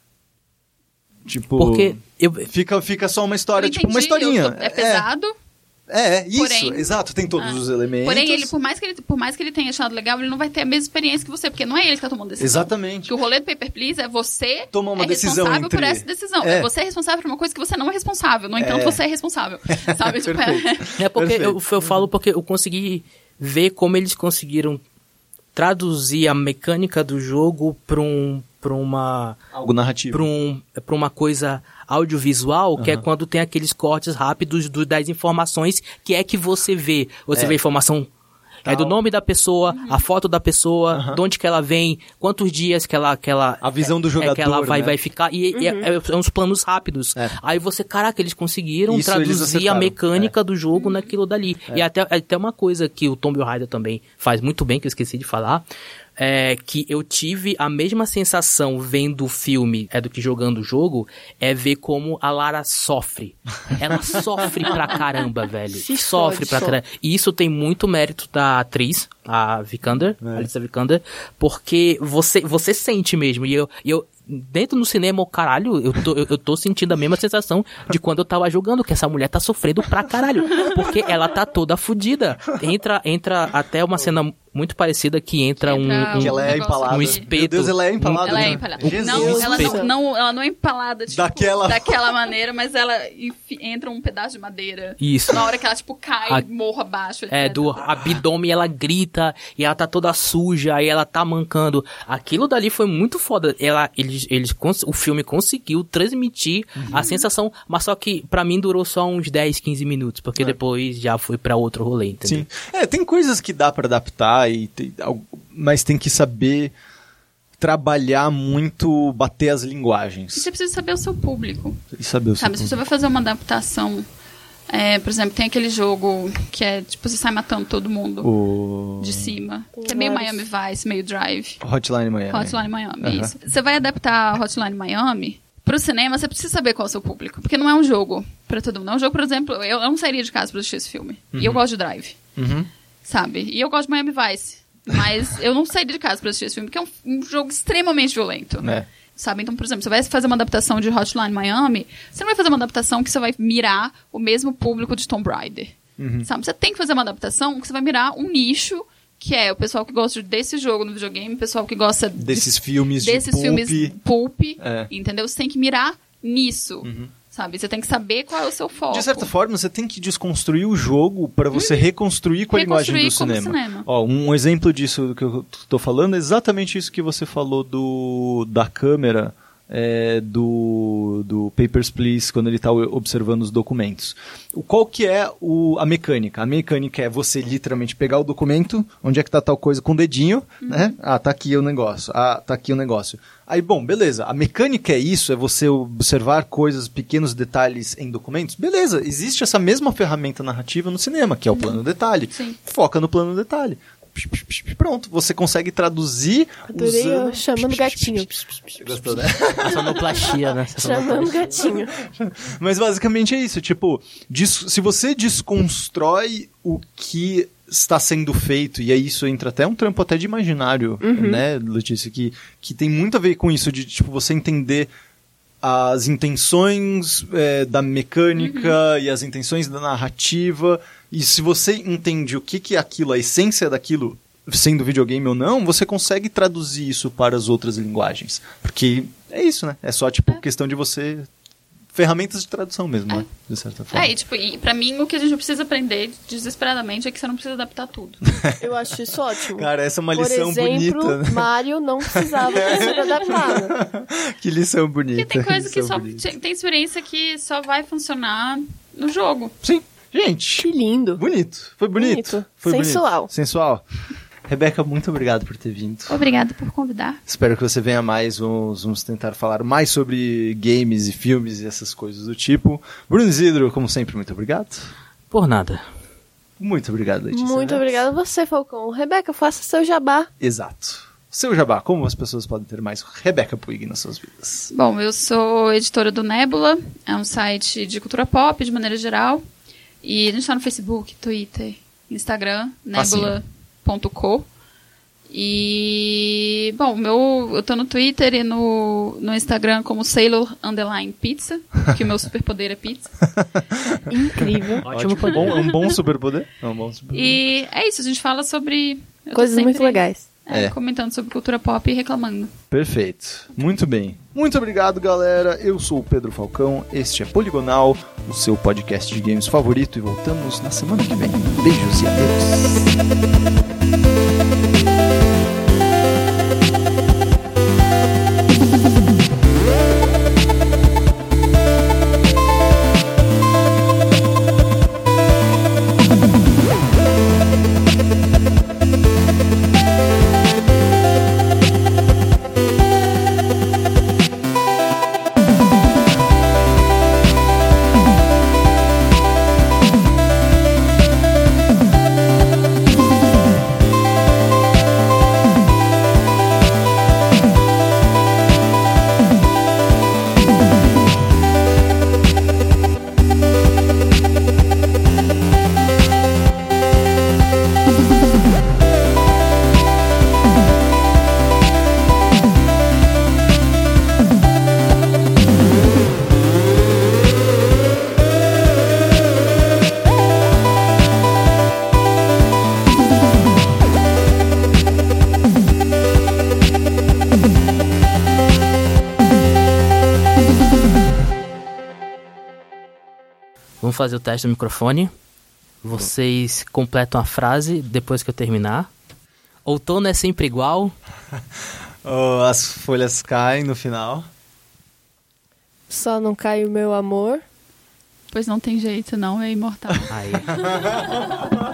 Tipo... Porque eu, Fica, fica só uma história, Eu tipo, uma entendi, eu historinha. tô- É pesado. É, é isso, Porém- exato, tem todos Ah. os elementos. Porém, ele, por mais, que ele, por mais que ele tenha achado legal, ele não vai ter a mesma experiência que você, porque não é ele que tá tomando decisão. Exatamente. Porque o rolê do Paper, Please é você Tomar uma é decisão responsável entre- por essa decisão. É. É. Você é responsável por uma coisa que você não é responsável. No entanto, É. você é responsável. Sabe? Tipo, é- é porque eu, Perfeito. eu falo porque eu consegui ver como eles conseguiram traduzir a mecânica do jogo para um, para uma Algo narrativo. para um, pra uma coisa audiovisual, que é quando tem aqueles cortes rápidos do- das informações que é que você vê. Você É. vê a informação é do Tal. nome da pessoa, a foto da pessoa, de onde que ela vem, quantos dias que ela... Que ela A visão do é, que ela jogador, vai, né? vai ficar. E é, é, é uns planos rápidos. É. Aí você, caraca, eles conseguiram Isso eles traduzir a acertaram. mecânica do jogo naquilo dali. É. E até, até uma coisa que o Tomb Raider também faz muito bem, que eu esqueci de falar, é que eu tive a mesma sensação vendo o filme é do que jogando o jogo, é ver como a Lara sofre. Ela sofre pra caramba, velho. Se Sofre fode. pra caramba. E isso tem muito mérito da atriz, a Vikander, É. a Alicia Vikander, porque você, você sente mesmo. E eu, e eu dentro do cinema, caralho, eu tô, eu, eu tô sentindo a mesma sensação de quando eu tava jogando, que essa mulher tá sofrendo pra caralho. Porque ela tá toda fodida. Entra, entra até uma cena muito parecida que entra um, Entra um- Que ela é negócio empalada. um de- espeto. Meu Deus, ela é empalada. Ela é né? empalada. Jesus. Não, ela Respeito. não, não, ela não é empalada tipo, Daquela- daquela maneira, mas ela enfi- entra um pedaço de madeira. Isso. Na hora que ela, tipo, cai, A- morro abaixo. É, etcétera. do abdômen, ela grita, e ela tá toda suja, aí ela tá mancando. Aquilo dali foi muito foda. Ela, eles, eles, cons- o filme conseguiu transmitir a sensação, mas só que pra mim durou só uns dez, quinze minutos, porque depois já foi pra outro rolê, entendeu? Sim. É, tem coisas que dá pra adaptar, e tem, al- mas tem que saber trabalhar muito, bater as E linguagens. você precisa saber o seu público. E saber o seu Sabe, se você vai fazer uma adaptação, é, por exemplo, tem aquele jogo que é, tipo, você sai matando todo mundo o de cima. Que é meio Vários. Miami Vice, meio Drive. Hotline Miami. Hotline Miami, Aham. isso. Você vai adaptar Hotline Miami pro cinema, você precisa saber qual é o seu público. Porque não é um jogo pra todo mundo. É um jogo, por exemplo, eu, eu não sairia de casa pra assistir esse filme. E eu gosto de Drive, Uhum. sabe? E eu gosto de Miami Vice. Mas eu não sairia de casa pra assistir esse filme, porque é um, um jogo extremamente violento. É. Sabe? Então, por exemplo, você vai fazer uma adaptação de Hotline Miami, você não vai fazer uma adaptação que você vai mirar o mesmo público de Tomb Raider. Uhum. Sabe? Você tem que fazer uma adaptação que você vai mirar um nicho, que é o pessoal que gosta desse jogo no videogame, o pessoal que gosta de- Desses filmes de desses pulp. filmes pulp, É. entendeu? Você tem que mirar nisso. Sabe? Você tem que saber qual é o seu foco. De certa forma, você tem que desconstruir o jogo para você reconstruir com a linguagem do Reconstruir como cinema. cinema. Ó, um exemplo disso que eu tô falando é exatamente isso que você falou do da câmera é, do, do Papers, Please, quando ele tá observando os documentos. O- Qual que é o, a mecânica? A mecânica é você literalmente pegar o documento, onde é que tá tal coisa, com o dedinho, né? Ah, tá aqui o negócio. Ah, tá aqui o negócio. Aí, bom, beleza. A mecânica é isso, é você observar coisas, pequenos detalhes em documentos. Beleza, existe essa mesma ferramenta narrativa no cinema, que é o plano detalhe. Sim. Foca no plano detalhe. Pronto, você consegue traduzir Adorei usando... eu chamando gatinho. Gostou, né? A sonoplastia, né? Essa Chamando gatinho. Mas basicamente é isso, tipo, des- se você desconstrói o que está sendo feito, e aí isso entra até um trampo até de imaginário, né, Letícia, que, que tem muito a ver com isso, de tipo, você entender as intenções é, da mecânica e as intenções da narrativa, e se você entende o que, que é aquilo, a essência daquilo, sendo videogame ou não, você consegue traduzir isso para as outras linguagens. Porque é isso, né? É só, tipo, questão de você... Ferramentas de tradução mesmo, né? De certa forma. É, e, tipo, e pra mim o que a gente precisa aprender desesperadamente é que você não precisa adaptar tudo. Eu acho isso ótimo. Cara, essa é uma Por lição exemplo, bonita, né? Mario não precisava ter sido adaptado. Que lição bonita. Porque tem coisa que lição só. bonita. Tem experiência que só vai funcionar no jogo. Sim. Gente, Que lindo. bonito. Foi bonito. Bonito. Foi Sensual. bonito. Sensual. Rebeca, muito obrigado por ter vindo. Obrigada por convidar. Espero que você venha mais. Vamos, vamos tentar falar mais sobre games e filmes e essas coisas do tipo. Bruno Isidro, como sempre, muito obrigado. Por nada. Muito obrigado, Letícia. Muito Neves. obrigada a você, Falcão. Rebeca, faça seu jabá. Exato. Seu jabá, como as pessoas podem ter mais Rebeca Puig nas suas vidas? Bom, eu sou editora do Nebula, é um site de cultura pop, de maneira geral. E a gente tá no Facebook, Twitter, Instagram, nebula ponto co. E, bom, meu, eu tô no Twitter e no, no Instagram como Sailor Underline Pizza, que o meu superpoder é pizza. Incrível. Ótimo Ótimo, bom, é um bom superpoder. É um bom superpoder. E é isso, a gente fala sobre... eu tô Coisas sempre, muito legais. é, É. comentando sobre cultura pop e reclamando. Perfeito. Muito bem. Muito obrigado, galera. Eu sou o Pedro Falcão. Este é Poligonal, o seu podcast de games favorito. E voltamos na semana que vem. Beijos e adeus. Vamos fazer o teste do microfone. Vocês completam a frase depois que eu terminar. Outono é sempre igual. Oh, as folhas caem no final. Só não cai o meu amor. Pois não tem jeito, não, é imortal. Aí.